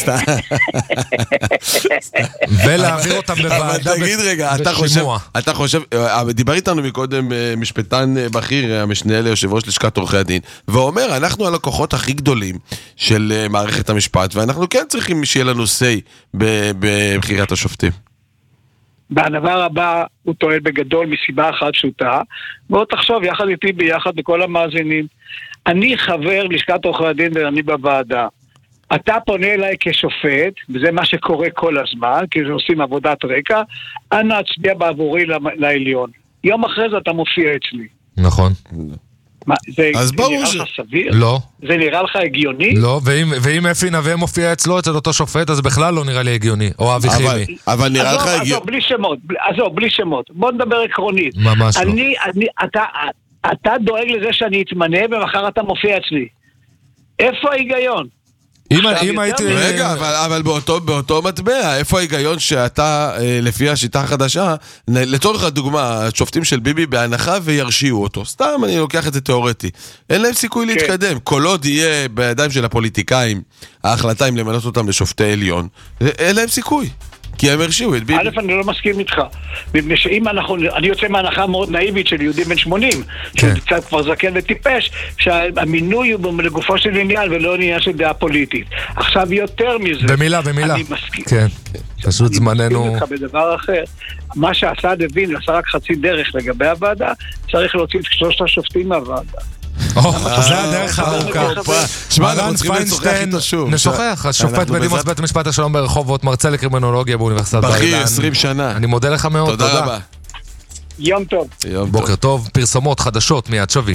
S4: ולהעביר אותם בוועדה.
S5: תגיד רגע, אתה חושב, דיבר איתנו מקודם משפטן בכיר, המשנה ליושב ראש לשכת עורכי הדין, ואומר, אנחנו הלקוחות הכי גדולים של מערכת המשפט, ואנחנו כן צריכים שיהיה לנו say בבחירת השופטים.
S1: והדבר הבא הוא טוען בגדול מסיבה אחת פשוטה, בואו תחשוב יחד איתי ביחד בכל המאזינים. אני חבר לשכת עורכי הדין ואני בוועדה. אתה פונה אליי כשופט, וזה מה שקורה כל הזמן, כי עושים עבודת רקע, אנא הצביע בעבורי לעליון. יום אחרי זה אתה מופיע אצלי.
S4: נכון.
S5: אז ברור
S1: נראה לך סביר?
S4: לא.
S1: זה נראה לך הגיוני?
S4: לא, ואם אפי נווה מופיע אצלו, אצל אותו שופט, אז בכלל לא נראה לי הגיוני, או אבי חימי.
S5: אבל נראה לך הגיוני.
S1: עזוב, בלי שמות. בוא נדבר עקרונית.
S4: ממש לא.
S1: אתה דואג לזה שאני אתמנה, ומחר אתה מופיע אצלי. איפה ההיגיון?
S4: אם הייתי...
S5: רגע, אבל באותו מטבע, איפה ההיגיון שאתה, לפי השיטה החדשה, לצורך הדוגמה, השופטים של ביבי בהנחה וירשיעו אותו. סתם, אני לוקח את זה תיאורטי. אין להם סיכוי להתקדם. כל עוד יהיה בידיים של הפוליטיקאים, ההחלטה אם למנות אותם לשופטי עליון, אין להם סיכוי. כי הם הרשיעו את ביבי.
S1: א', אני לא מסכים איתך. מפני שאם אני יוצא מהנחה מאוד נאיבית של יהודי בן 80, שהוא קצת כבר זקן וטיפש, שהמינוי הוא לגופו של עניין ולא עניין של דעה פוליטית. עכשיו יותר מזה.
S4: במילה. אני מסכים. כן, פשוט זמננו...
S1: אני מסכים איתך בדבר אחר. מה שעשה דבין, עשה רק חצי דרך לגבי הוועדה, צריך להוציא את 3 השופטים מהוועדה.
S4: זה הדרך הארוכה. מרן פיינשטיין, נשוחח, השופט בדימוס בית המשפט השלום ברחובות, מרצה לקרימינולוגיה באוניברסיטת בר אילן.
S5: בכיר 20 שנה.
S4: אני מודה לך מאוד, תודה.
S5: רבה.
S1: יום טוב.
S4: בוקר טוב, פרסומות חדשות מיד שווים.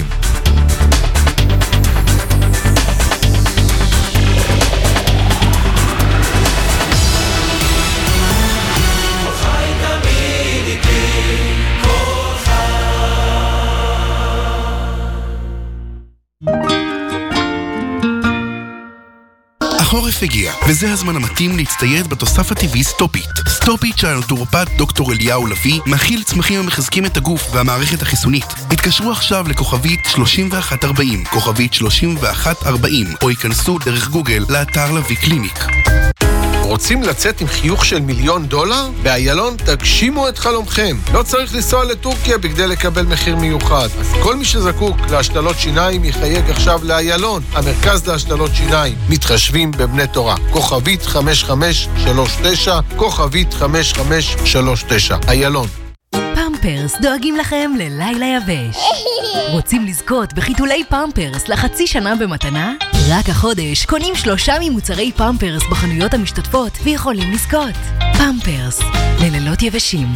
S6: החורף הגיע, וזה הזמן המתאים להצטייד בתוסף הטבעי סטופיט. סטופיט של הנטורופט דוקטור אליהו לוי מכיל צמחים המחזקים את הגוף והמערכת החיסונית. התקשרו עכשיו לכוכבית 3140, כוכבית 3140, או ייכנסו דרך גוגל לאתר לוי קליניק.
S18: רוצים לצאת עם חיוך של $1,000,000? באיילון תגשימו את חלומכם. לא צריך לנסוע לטורקיה בכדי לקבל מחיר מיוחד. אז כל מי שזקוק להשתלות שיניים יחייג עכשיו לאיילון, המרכז להשתלות שיניים. מתחשבים בבני תורה. כוכבית 5539, כוכבית 5539. איילון.
S19: פמפרס דואגים לכם ללילה יבש.
S8: רוצים לזכות בחיתולי פמפרס לחצי שנה במתנה? רק החודש קונים 3 ממוצרי פמפרס בחנויות המשתתפות ויכולים לזכות. פמפרס, ללילות יבשים.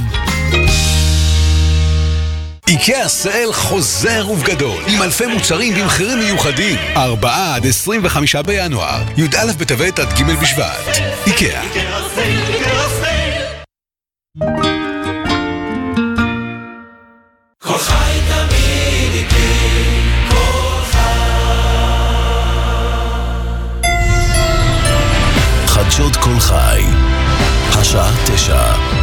S22: איקאה סייל חוזר ובגדול, עם אלפי מוצרים במחירים מיוחדים. 4 עד 25 בינואר, י"א בטבת עד ג' בשבט. איקאה.
S2: כל חי תמיד איתי, כל
S3: חדשות כל חי, השעה 9.